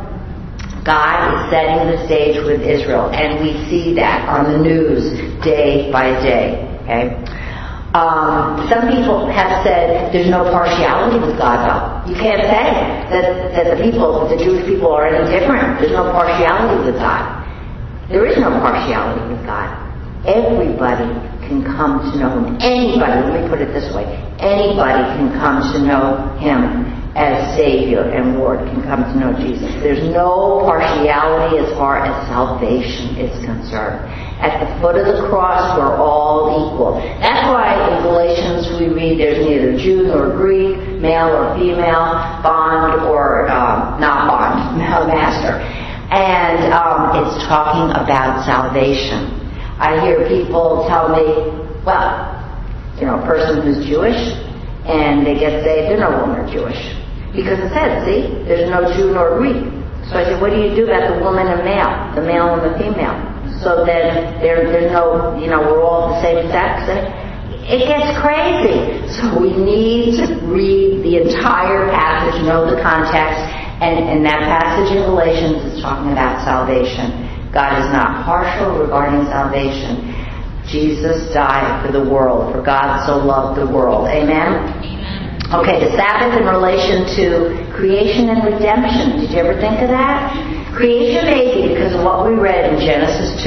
God is setting the stage with Israel, and we see that on the news day by day. Okay? Some people have said there's no partiality with God, though. You can't say that the Jewish people are any different. There's no partiality with God. There is no partiality with God. Everybody can come to know Him. Anybody, let me put it this way, anybody can come to know Him as Savior, and Lord can come to know Jesus. There's no partiality as far as salvation is concerned. At the foot of the cross, we're all equal. That's why in Galatians we read there's neither Jew nor Greek, male or female, bond or not bond, master. And it's talking about salvation. I hear people tell me, well, a person who's Jewish and they get saved, they're no longer Jewish. Because it says, see, there's no Jew nor Greek. So I said, what do you do about the woman and male, the male and the female? So then there's no, we're all the same sex. And it gets crazy. So we need to read the entire passage, know the context, and that passage in Galatians is talking about salvation. God is not partial regarding salvation. Jesus died for the world, for God so loved the world. Amen? Okay, the Sabbath in relation to creation and redemption. Did you ever think of that? Creation maybe because of what we read in Genesis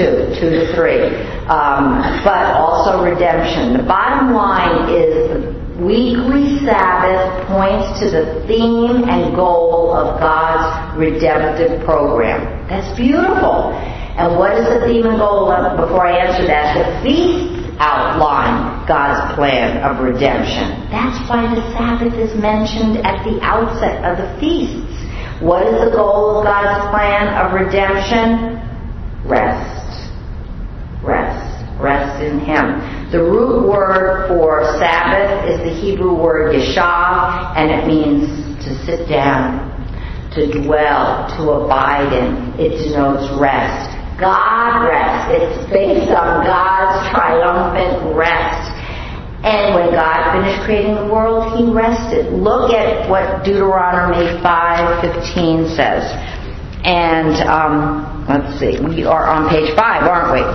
2:2-3. But also redemption. The bottom line is the weekly Sabbath points to the theme and goal of God's redemptive program. That's beautiful. And what is the theme and goal of, before I answer that, the feasts outline God's plan of redemption. That's why the Sabbath is mentioned at the outset of the feasts. What is the goal of God's plan of redemption? Rest. Rest. Rest in Him. The root word for Sabbath is the Hebrew word yeshav, and it means to sit down, to dwell, to abide in. It denotes rest. God rests. It's based on God's triumphant rest. And when God finished creating the world, He rested. Look at what Deuteronomy 5:15 says. And let's see, we are on page 5, aren't we?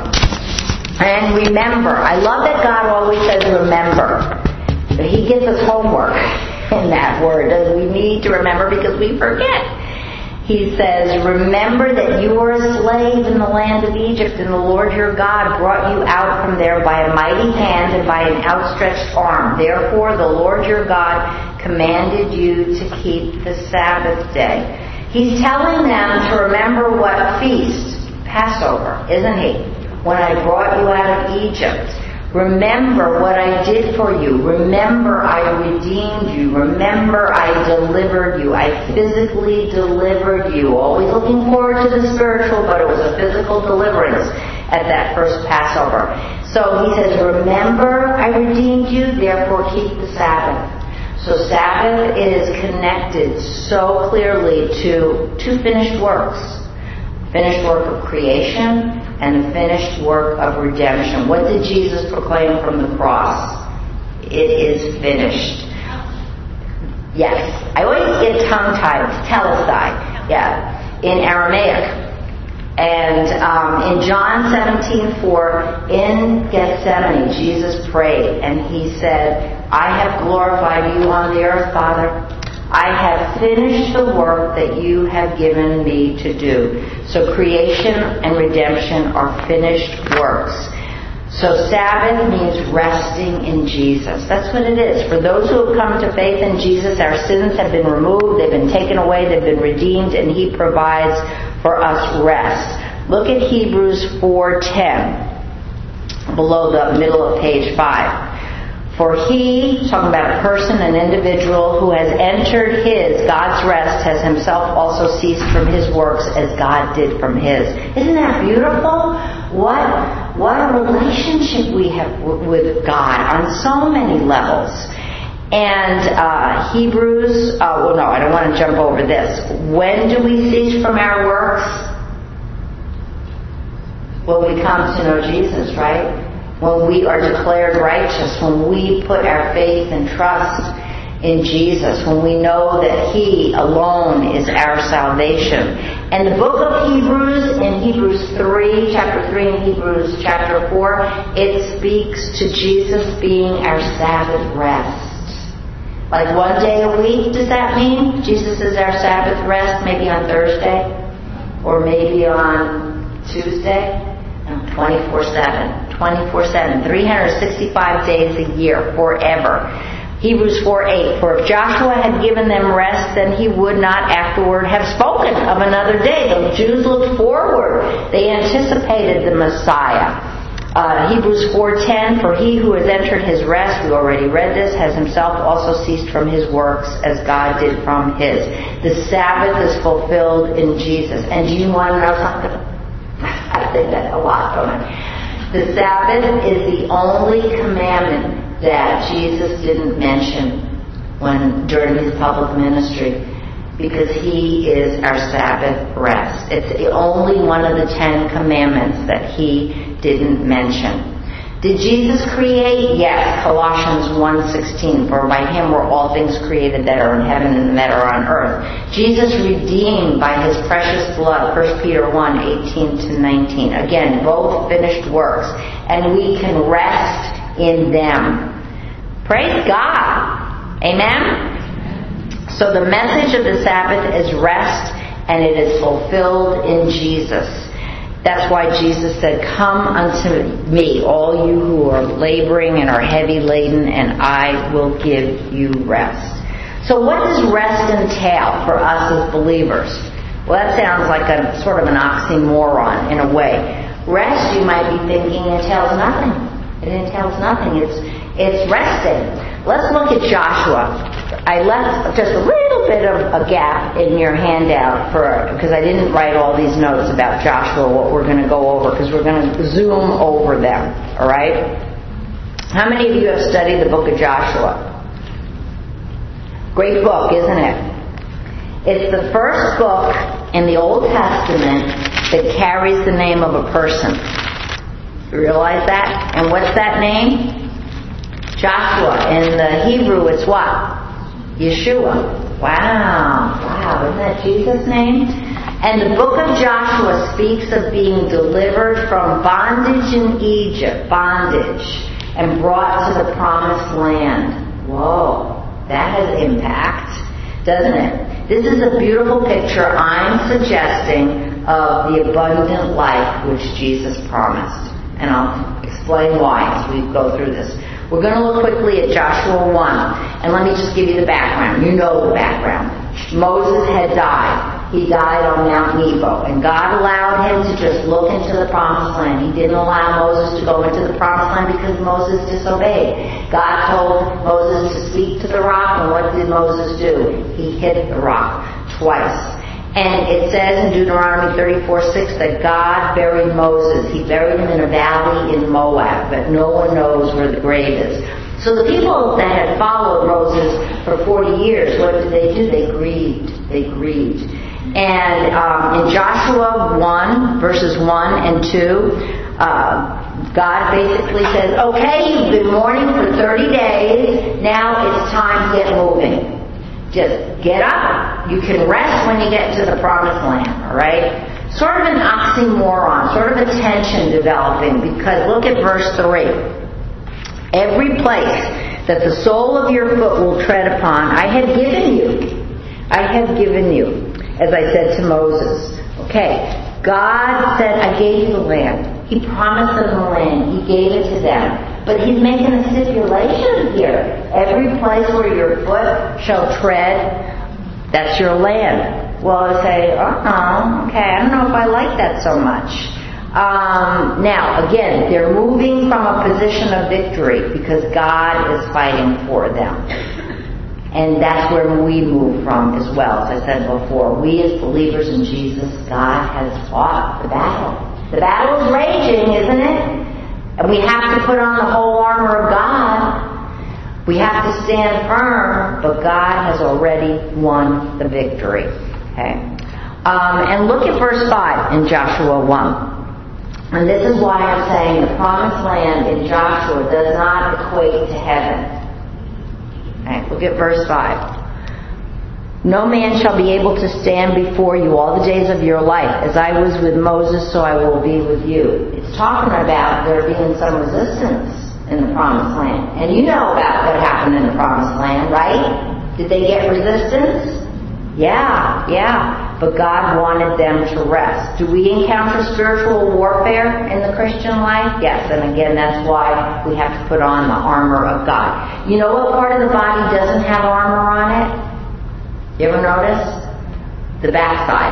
And remember. I love that God always says remember. He gives us homework in that word. We need to remember because we forget. He says, remember that you were a slave in the land of Egypt, and the Lord your God brought you out from there by a mighty hand and by an outstretched arm. Therefore, the Lord your God commanded you to keep the Sabbath day. He's telling them to remember what feast? Passover, isn't He? When I brought you out of Egypt. Remember what I did for you. Remember I redeemed you. Remember I delivered you. I physically delivered you. Always looking forward to the spiritual, but it was a physical deliverance at that first Passover. So He says, remember I redeemed you, therefore keep the Sabbath. So Sabbath is connected so clearly to two finished works. Finished work of creation and the finished work of redemption. What did Jesus proclaim from the cross? It is finished. Yes. I always get tongue-tied. Telestai. Yeah. In Aramaic. And in John 17:4, in Gethsemane, Jesus prayed and He said, I have glorified you on the earth, Father. I have finished the work that you have given me to do. So creation and redemption are finished works. So Sabbath means resting in Jesus. That's what it is. For those who have come to faith in Jesus, our sins have been removed, they've been taken away, they've been redeemed, and He provides for us rest. Look at Hebrews 4:10, below the middle of page 5. For He, talking about a person, an individual, who has entered God's rest, has Himself also ceased from His works as God did from His. Isn't that beautiful? What a relationship we have with God on so many levels. And Hebrews, I don't want to jump over this. When do we cease from our works? When we come to know Jesus, right? When we are declared righteous, when we put our faith and trust in Jesus, when we know that He alone is our salvation. And the book of Hebrews, in Hebrews 3, chapter 3, and Hebrews chapter 4, it speaks to Jesus being our Sabbath rest. Like one day a week, does that mean Jesus is our Sabbath rest? Maybe on Thursday? Or maybe on Tuesday? No, 24/7. 24/7. 365 days a year, forever. Hebrews 4:8. For if Joshua had given them rest, then he would not afterward have spoken of another day. The Jews looked forward. They anticipated the Messiah. Hebrews 4:10, for he who has entered his rest, we already read this, has himself also ceased from his works as God did from his. The Sabbath is fulfilled in Jesus. And do you want to know something? I think that a lot, don't I? The Sabbath is the only commandment that Jesus didn't mention during his public ministry, because He is our Sabbath rest. It's the only one of the 10 commandments that He didn't mention. Did Jesus create? Yes. Colossians 1:16. For by Him were all things created that are in heaven and that are on earth. Jesus redeemed by His precious blood. 1 Peter 1:18-19. Again, both finished works. And we can rest in them. Praise God. Amen? So the message of the Sabbath is rest, and it is fulfilled in Jesus. That's why Jesus said, come unto me, all you who are laboring and are heavy laden, and I will give you rest. So what does rest entail for us as believers? Well, that sounds like a sort of an oxymoron in a way. Rest, you might be thinking, entails nothing. It entails nothing. It's resting. Let's look at Joshua. I left just a little bit of a gap in your handout because I didn't write all these notes about Joshua, what we're going to go over, because we're going to zoom over them. All right? How many of you have studied the book of Joshua? Great book, isn't it? It's the first book in the Old Testament that carries the name of a person. You realize that? And what's that name? Joshua. In the Hebrew, it's what? Yeshua. Wow. Isn't that Jesus' name? And the book of Joshua speaks of being delivered from bondage in Egypt, and brought to the promised land. Whoa, that has impact, doesn't it? This is a beautiful picture I'm suggesting of the abundant life which Jesus promised. And I'll explain why as we go through this. We're going to look quickly at Joshua 1. And let me just give you the background. You know the background. Moses had died. He died on Mount Nebo. And God allowed him to just look into the promised land. He didn't allow Moses to go into the promised land because Moses disobeyed. God told Moses to speak to the rock. And what did Moses do? He hit the rock twice. And it says in Deuteronomy 34:6 that God buried Moses. He buried him in a valley in Moab, but no one knows where the grave is. So the people that had followed Moses for 40 years, what did they do? They grieved. And in Joshua 1, verses 1 and 2, God basically says, okay, you've been mourning for 30 days. Now it's time to get moving. Just get up. You can rest when you get to the promised land, all right? Sort of an oxymoron, sort of a tension developing, because look at verse 3. Every place that the sole of your foot will tread upon, I have given you. I have given you, as I said to Moses. Okay, God said, I gave you the land. He promised them the land. He gave it to them. But He's making a stipulation here. Every place where your foot shall tread, that's your land. Well, I say, okay, I don't know if I like that so much. Now, again, they're moving from a position of victory because God is fighting for them. And that's where we move from as well, as I said before. We as believers in Jesus, God has fought the battle. The battle is raging, isn't it? And we have to put on the whole armor of God. We have to stand firm, but God has already won the victory. Okay? And look at verse 5 in Joshua 1. And this is why I'm saying the promised land in Joshua does not equate to heaven. Okay, look Look at verse 5. No man shall be able to stand before you all the days of your life. As I was with Moses, so I will be with you. It's talking about there being some resistance in the promised land. And you know about what happened in the promised land, right? Did they get resistance? Yeah. But God wanted them to rest. Do we encounter spiritual warfare in the Christian life? Yes, and again, that's why we have to put on the armor of God. You know what part of the body doesn't have armor on it? You ever notice? The backside.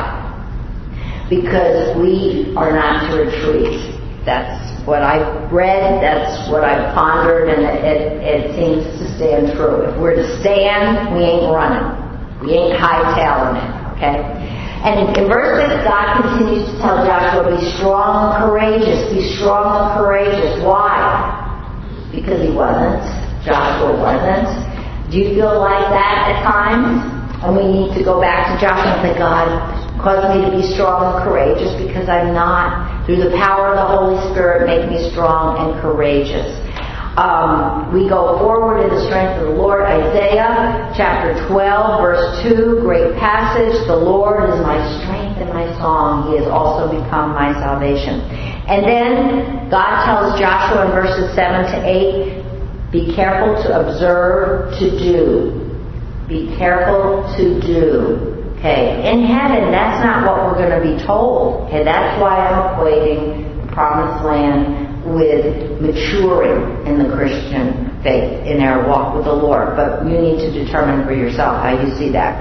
Because we are not to retreat. That's what I've read, that's what I've pondered, and it seems to stand true. If we're to stand, we ain't running. We ain't hightailing it, okay? And in verse 6, God continues to tell Joshua, be strong and courageous. Be strong and courageous. Why? Because he wasn't. Joshua wasn't. Do you feel like that at times? And we need to go back to Joshua and say, God, cause me to be strong and courageous because I'm not. Through the power of the Holy Spirit, make me strong and courageous. We go forward in the strength of the Lord. Isaiah chapter 12, verse 2, great passage. The Lord is my strength and my song. He has also become my salvation. And then God tells Joshua in verses 7 to 8, be careful to observe to do. Be careful to do. Okay, in heaven, that's not what we're going to be told. Okay, that's why I'm equating the promised land with maturing in the Christian faith, in our walk with the Lord. But you need to determine for yourself how you see that.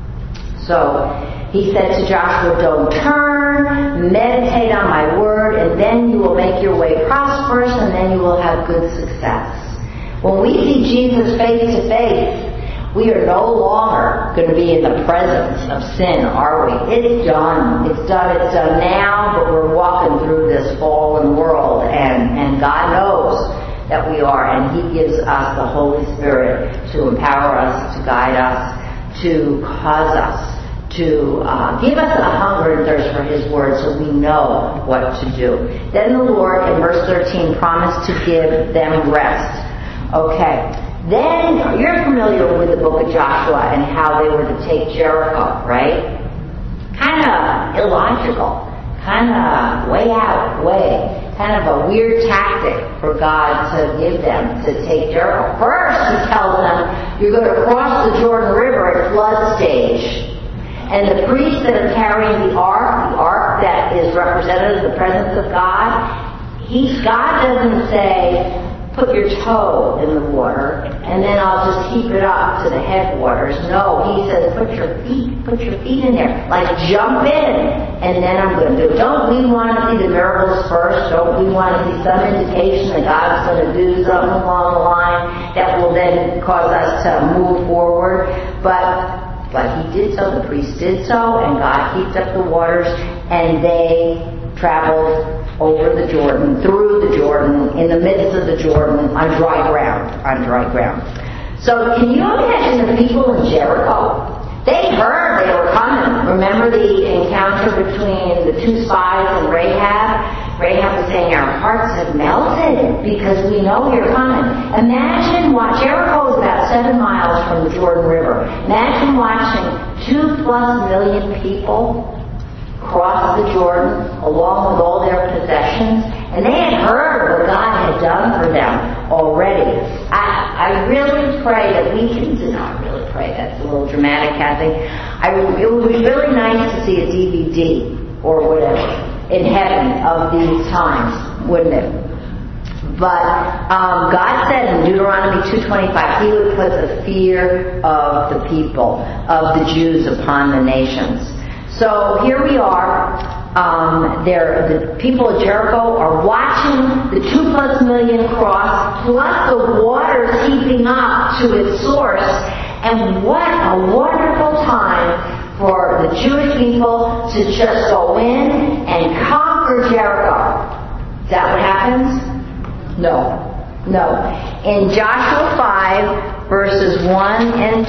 So, he said to Joshua, don't turn, meditate on my word, and then you will make your way prosperous, and then you will have good success. When we see Jesus face to face, we are no longer going to be in the presence of sin, are we? It's done. It's done now, but we're walking through this fallen world, and God knows that we are, and He gives us the Holy Spirit to empower us, to guide us, to cause us, to give us a hunger and thirst for His Word so we know what to do. Then the Lord, in verse 13, promised to give them rest. Okay. Then, you're familiar with the book of Joshua and how they were to take Jericho, right? Kind of illogical. Kind of way. Kind of a weird tactic for God to give them to take Jericho. First, He tells them, you're going to cross the Jordan River at flood stage. And the priests that are carrying the ark that is representative of the presence of God, God doesn't say, put your toe in the water, and then I'll just heap it up to the headwaters. No, He says, put your feet in there. Like, jump in, and then I'm going to do it. Don't we want to see the miracles first? Don't we want to see some indication that God's going to do something along the line that will then cause us to move forward? But He did so, the priest did so, and God heaped up the waters, and they traveled over the Jordan, through the Jordan, in the midst of the Jordan, on dry ground. So can you imagine the people in Jericho? They heard they were coming. Remember the encounter between the two spies and Rahab? Rahab was saying, our hearts have melted because we know you're coming. Imagine Jericho is about 7 miles from the Jordan River. Imagine watching 2+ million people cross the Jordan along with all their possessions, and they had heard what God had done for them already. I really pray that we can do not really pray. That's a little dramatic, Kathy. It would be really nice to see a DVD or whatever in heaven of these times, wouldn't it? But God said in Deuteronomy 2:25, He would put the fear of the people, of the Jews, upon the nations. So here we are. The people of Jericho are watching the 2+ million cross, plus the waters heaping up to its source. And what a wonderful time for the Jewish people to just go in and conquer Jericho. Is that what happens? No. In Joshua 5, verses 1 and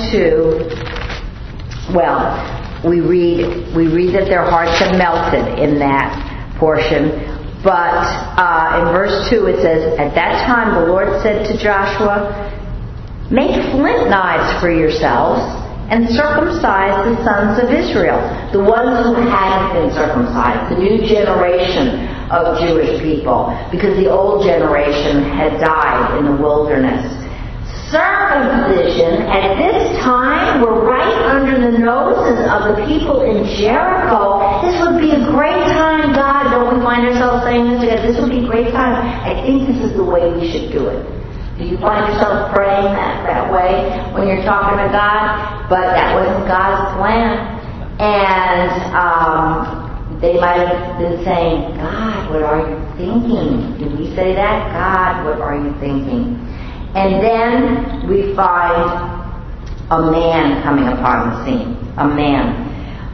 2, we read that their hearts have melted in that portion. But in verse 2 it says, at that time the Lord said to Joshua, Make flint knives for yourselves and circumcise the sons of Israel, the ones who hadn't been circumcised, the new generation of Jewish people, because the old generation had died in the wilderness. Circumcision at this time were right under the noses of the people in Jericho. This would be a great time, God. Don't we find ourselves saying this together? This would be a great time. I think this is the way we should do it. Do you find yourself praying that way when you're talking to God? But that wasn't God's plan. And they might have been saying, God, what are you thinking? Did we say that? God, what are you thinking? And then we find a man coming upon the scene. A man.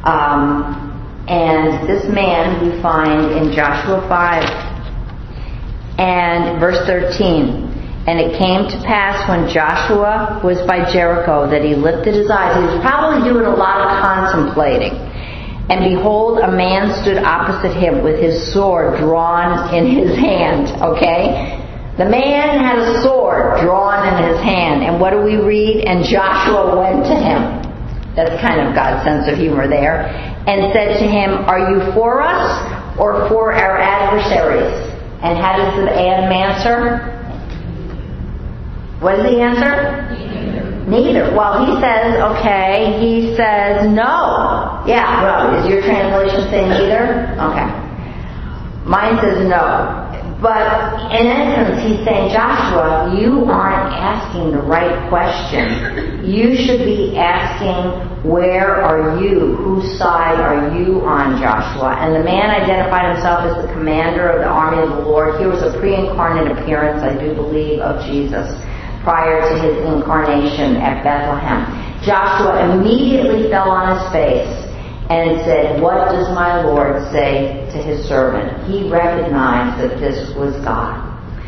And this man we find in Joshua 5 and verse 13. And it came to pass when Joshua was by Jericho that he lifted his eyes. He was probably doing a lot of contemplating. And behold, a man stood opposite him with his sword drawn in his hand. Okay? The man had a sword drawn in his hand. And what do we read? And Joshua went to him. That's kind of God's sense of humor there. And said to him, are you for us or for our adversaries? And how does the man answer? What is the answer? Neither. Well, he says, okay. He says, no. Yeah, well, is your translation saying neither? Okay. Mine says no. But in essence, he's saying, Joshua, you aren't asking the right question. You should be asking, where are you? Whose side are you on, Joshua? And the man identified himself as the commander of the army of the Lord. He was a pre-incarnate appearance, I do believe, of Jesus prior to his incarnation at Bethlehem. Joshua immediately fell on his face and said, what does my Lord say to his servant? He recognized that this was God.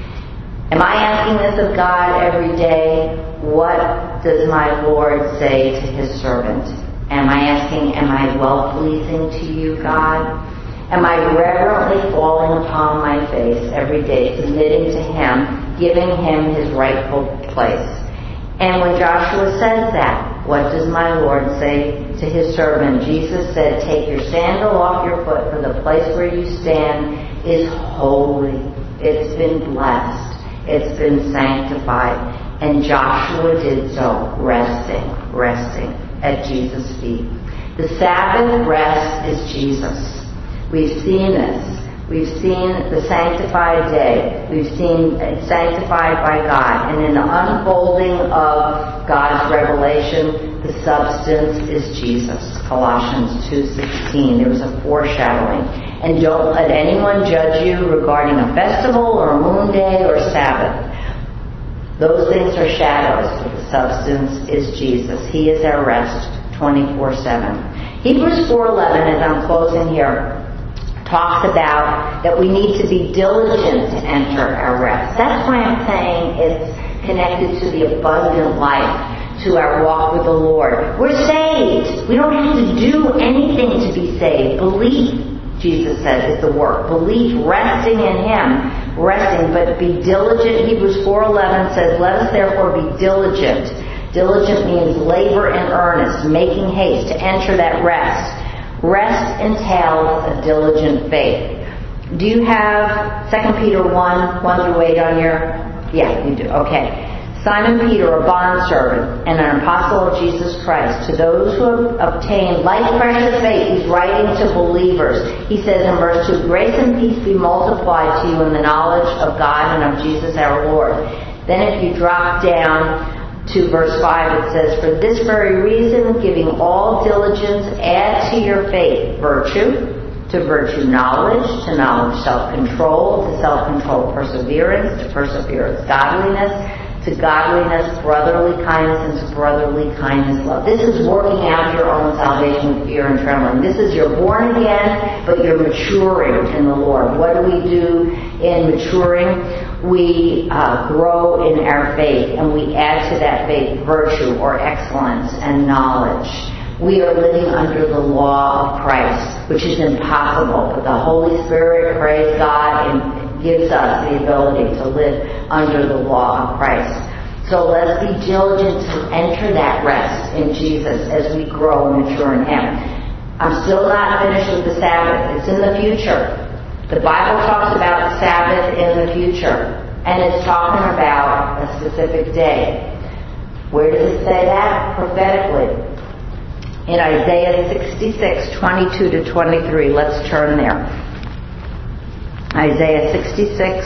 Am I asking this of God every day? What does my Lord say to his servant? Am I asking, am I well-pleasing to you, God? Am I reverently falling upon my face every day, submitting to him, giving him his rightful place? And when Joshua says that, what does my Lord say to his servant? Jesus said, take your sandal off your foot, for the place where you stand is holy. It's been blessed. It's been sanctified. And Joshua did so, resting at Jesus' feet. The Sabbath rest is Jesus. We've seen this. We've seen the sanctified day. We've seen it sanctified by God. And in the unfolding of God's revelation, the substance is Jesus. Colossians 2:16. There was a foreshadowing. And don't let anyone judge you regarding a festival or a moon day or Sabbath. Those things are shadows, but the substance is Jesus. He is our rest 24/7. Hebrews 4:11, as I'm closing here, talks about that we need to be diligent to enter our rest. That's why I'm saying it's connected to the abundant life, to our walk with the Lord. We're saved. We don't have to do anything to be saved. Belief, Jesus says, is the work. Belief, resting in him. Resting, but be diligent. Hebrews 4:11 says, let us therefore be diligent. Diligent means labor in earnest, making haste to enter that rest. Rest entails a diligent faith. Do you have 2 Peter 1:1-8 on your... Yeah, you do. Okay. Simon Peter, a bondservant and an apostle of Jesus Christ, to those who have obtained like precious faith, he's writing to believers. He says in verse 2, grace and peace be multiplied to you in the knowledge of God and of Jesus our Lord. Then if you drop down to verse 5, it says, for this very reason, giving all diligence, add to your faith virtue, to virtue knowledge, to knowledge self-control, to self-control perseverance, to perseverance godliness, to godliness brotherly kindness, and to brotherly kindness love. This is working out your own salvation with fear and trembling. This is you're born again, but you're maturing in the Lord. What do we do in maturing? We grow in our faith, and we add to that faith virtue or excellence and knowledge. We are living under the law of Christ, which is impossible, but the Holy Spirit, praise God, and gives us the ability to live under the law of Christ. So let's be diligent to enter that rest in Jesus as we grow and mature in Him. I'm still not finished with the Sabbath. It's in the future. The Bible talks about the Sabbath in the future, and it's talking about a specific day. Where does it say that? Prophetically. In Isaiah 66, 22 to 23. Let's turn there. Isaiah 66,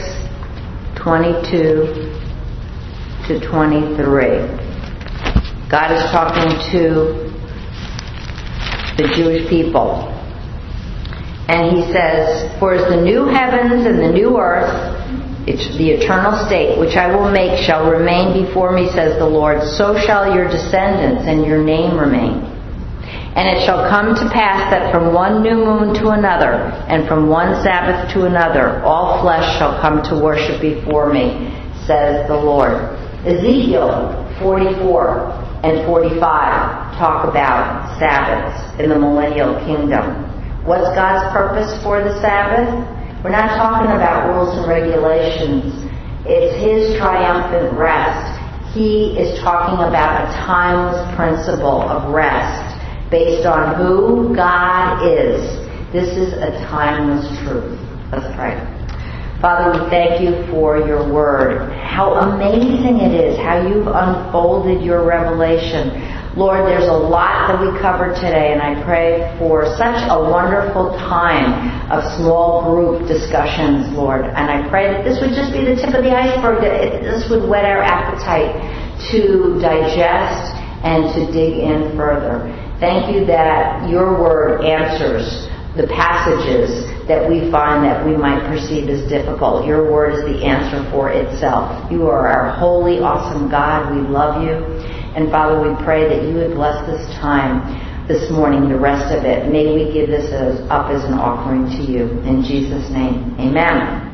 22 to 23. God is talking to the Jewish people. And He says, "For as the new heavens and the new earth," it's the eternal state, "which I will make shall remain before me, says the Lord, so shall your descendants and your name remain. And it shall come to pass that from one new moon to another, and from one Sabbath to another, all flesh shall come to worship before me, says the Lord." Ezekiel 44 and 45 talk about Sabbaths in the millennial kingdom. What's God's purpose for the Sabbath? We're not talking about rules and regulations. It's His triumphant rest. He is talking about a timeless principle of rest based on who God is. This is a timeless truth. Let's pray. Father, we thank You for Your Word. How amazing it is how You've unfolded Your revelation. Lord, there's a lot that we covered today, and I pray for such a wonderful time of small group discussions, Lord. And I pray that this would just be the tip of the iceberg, that this would whet our appetite to digest and to dig in further. Thank You that Your Word answers the passages that we find that we might perceive as difficult. Your Word is the answer for itself. You are our holy, awesome God. We love You. And Father, we pray that You would bless this time this morning, the rest of it. May we give this up as an offering to You. In Jesus' name, amen.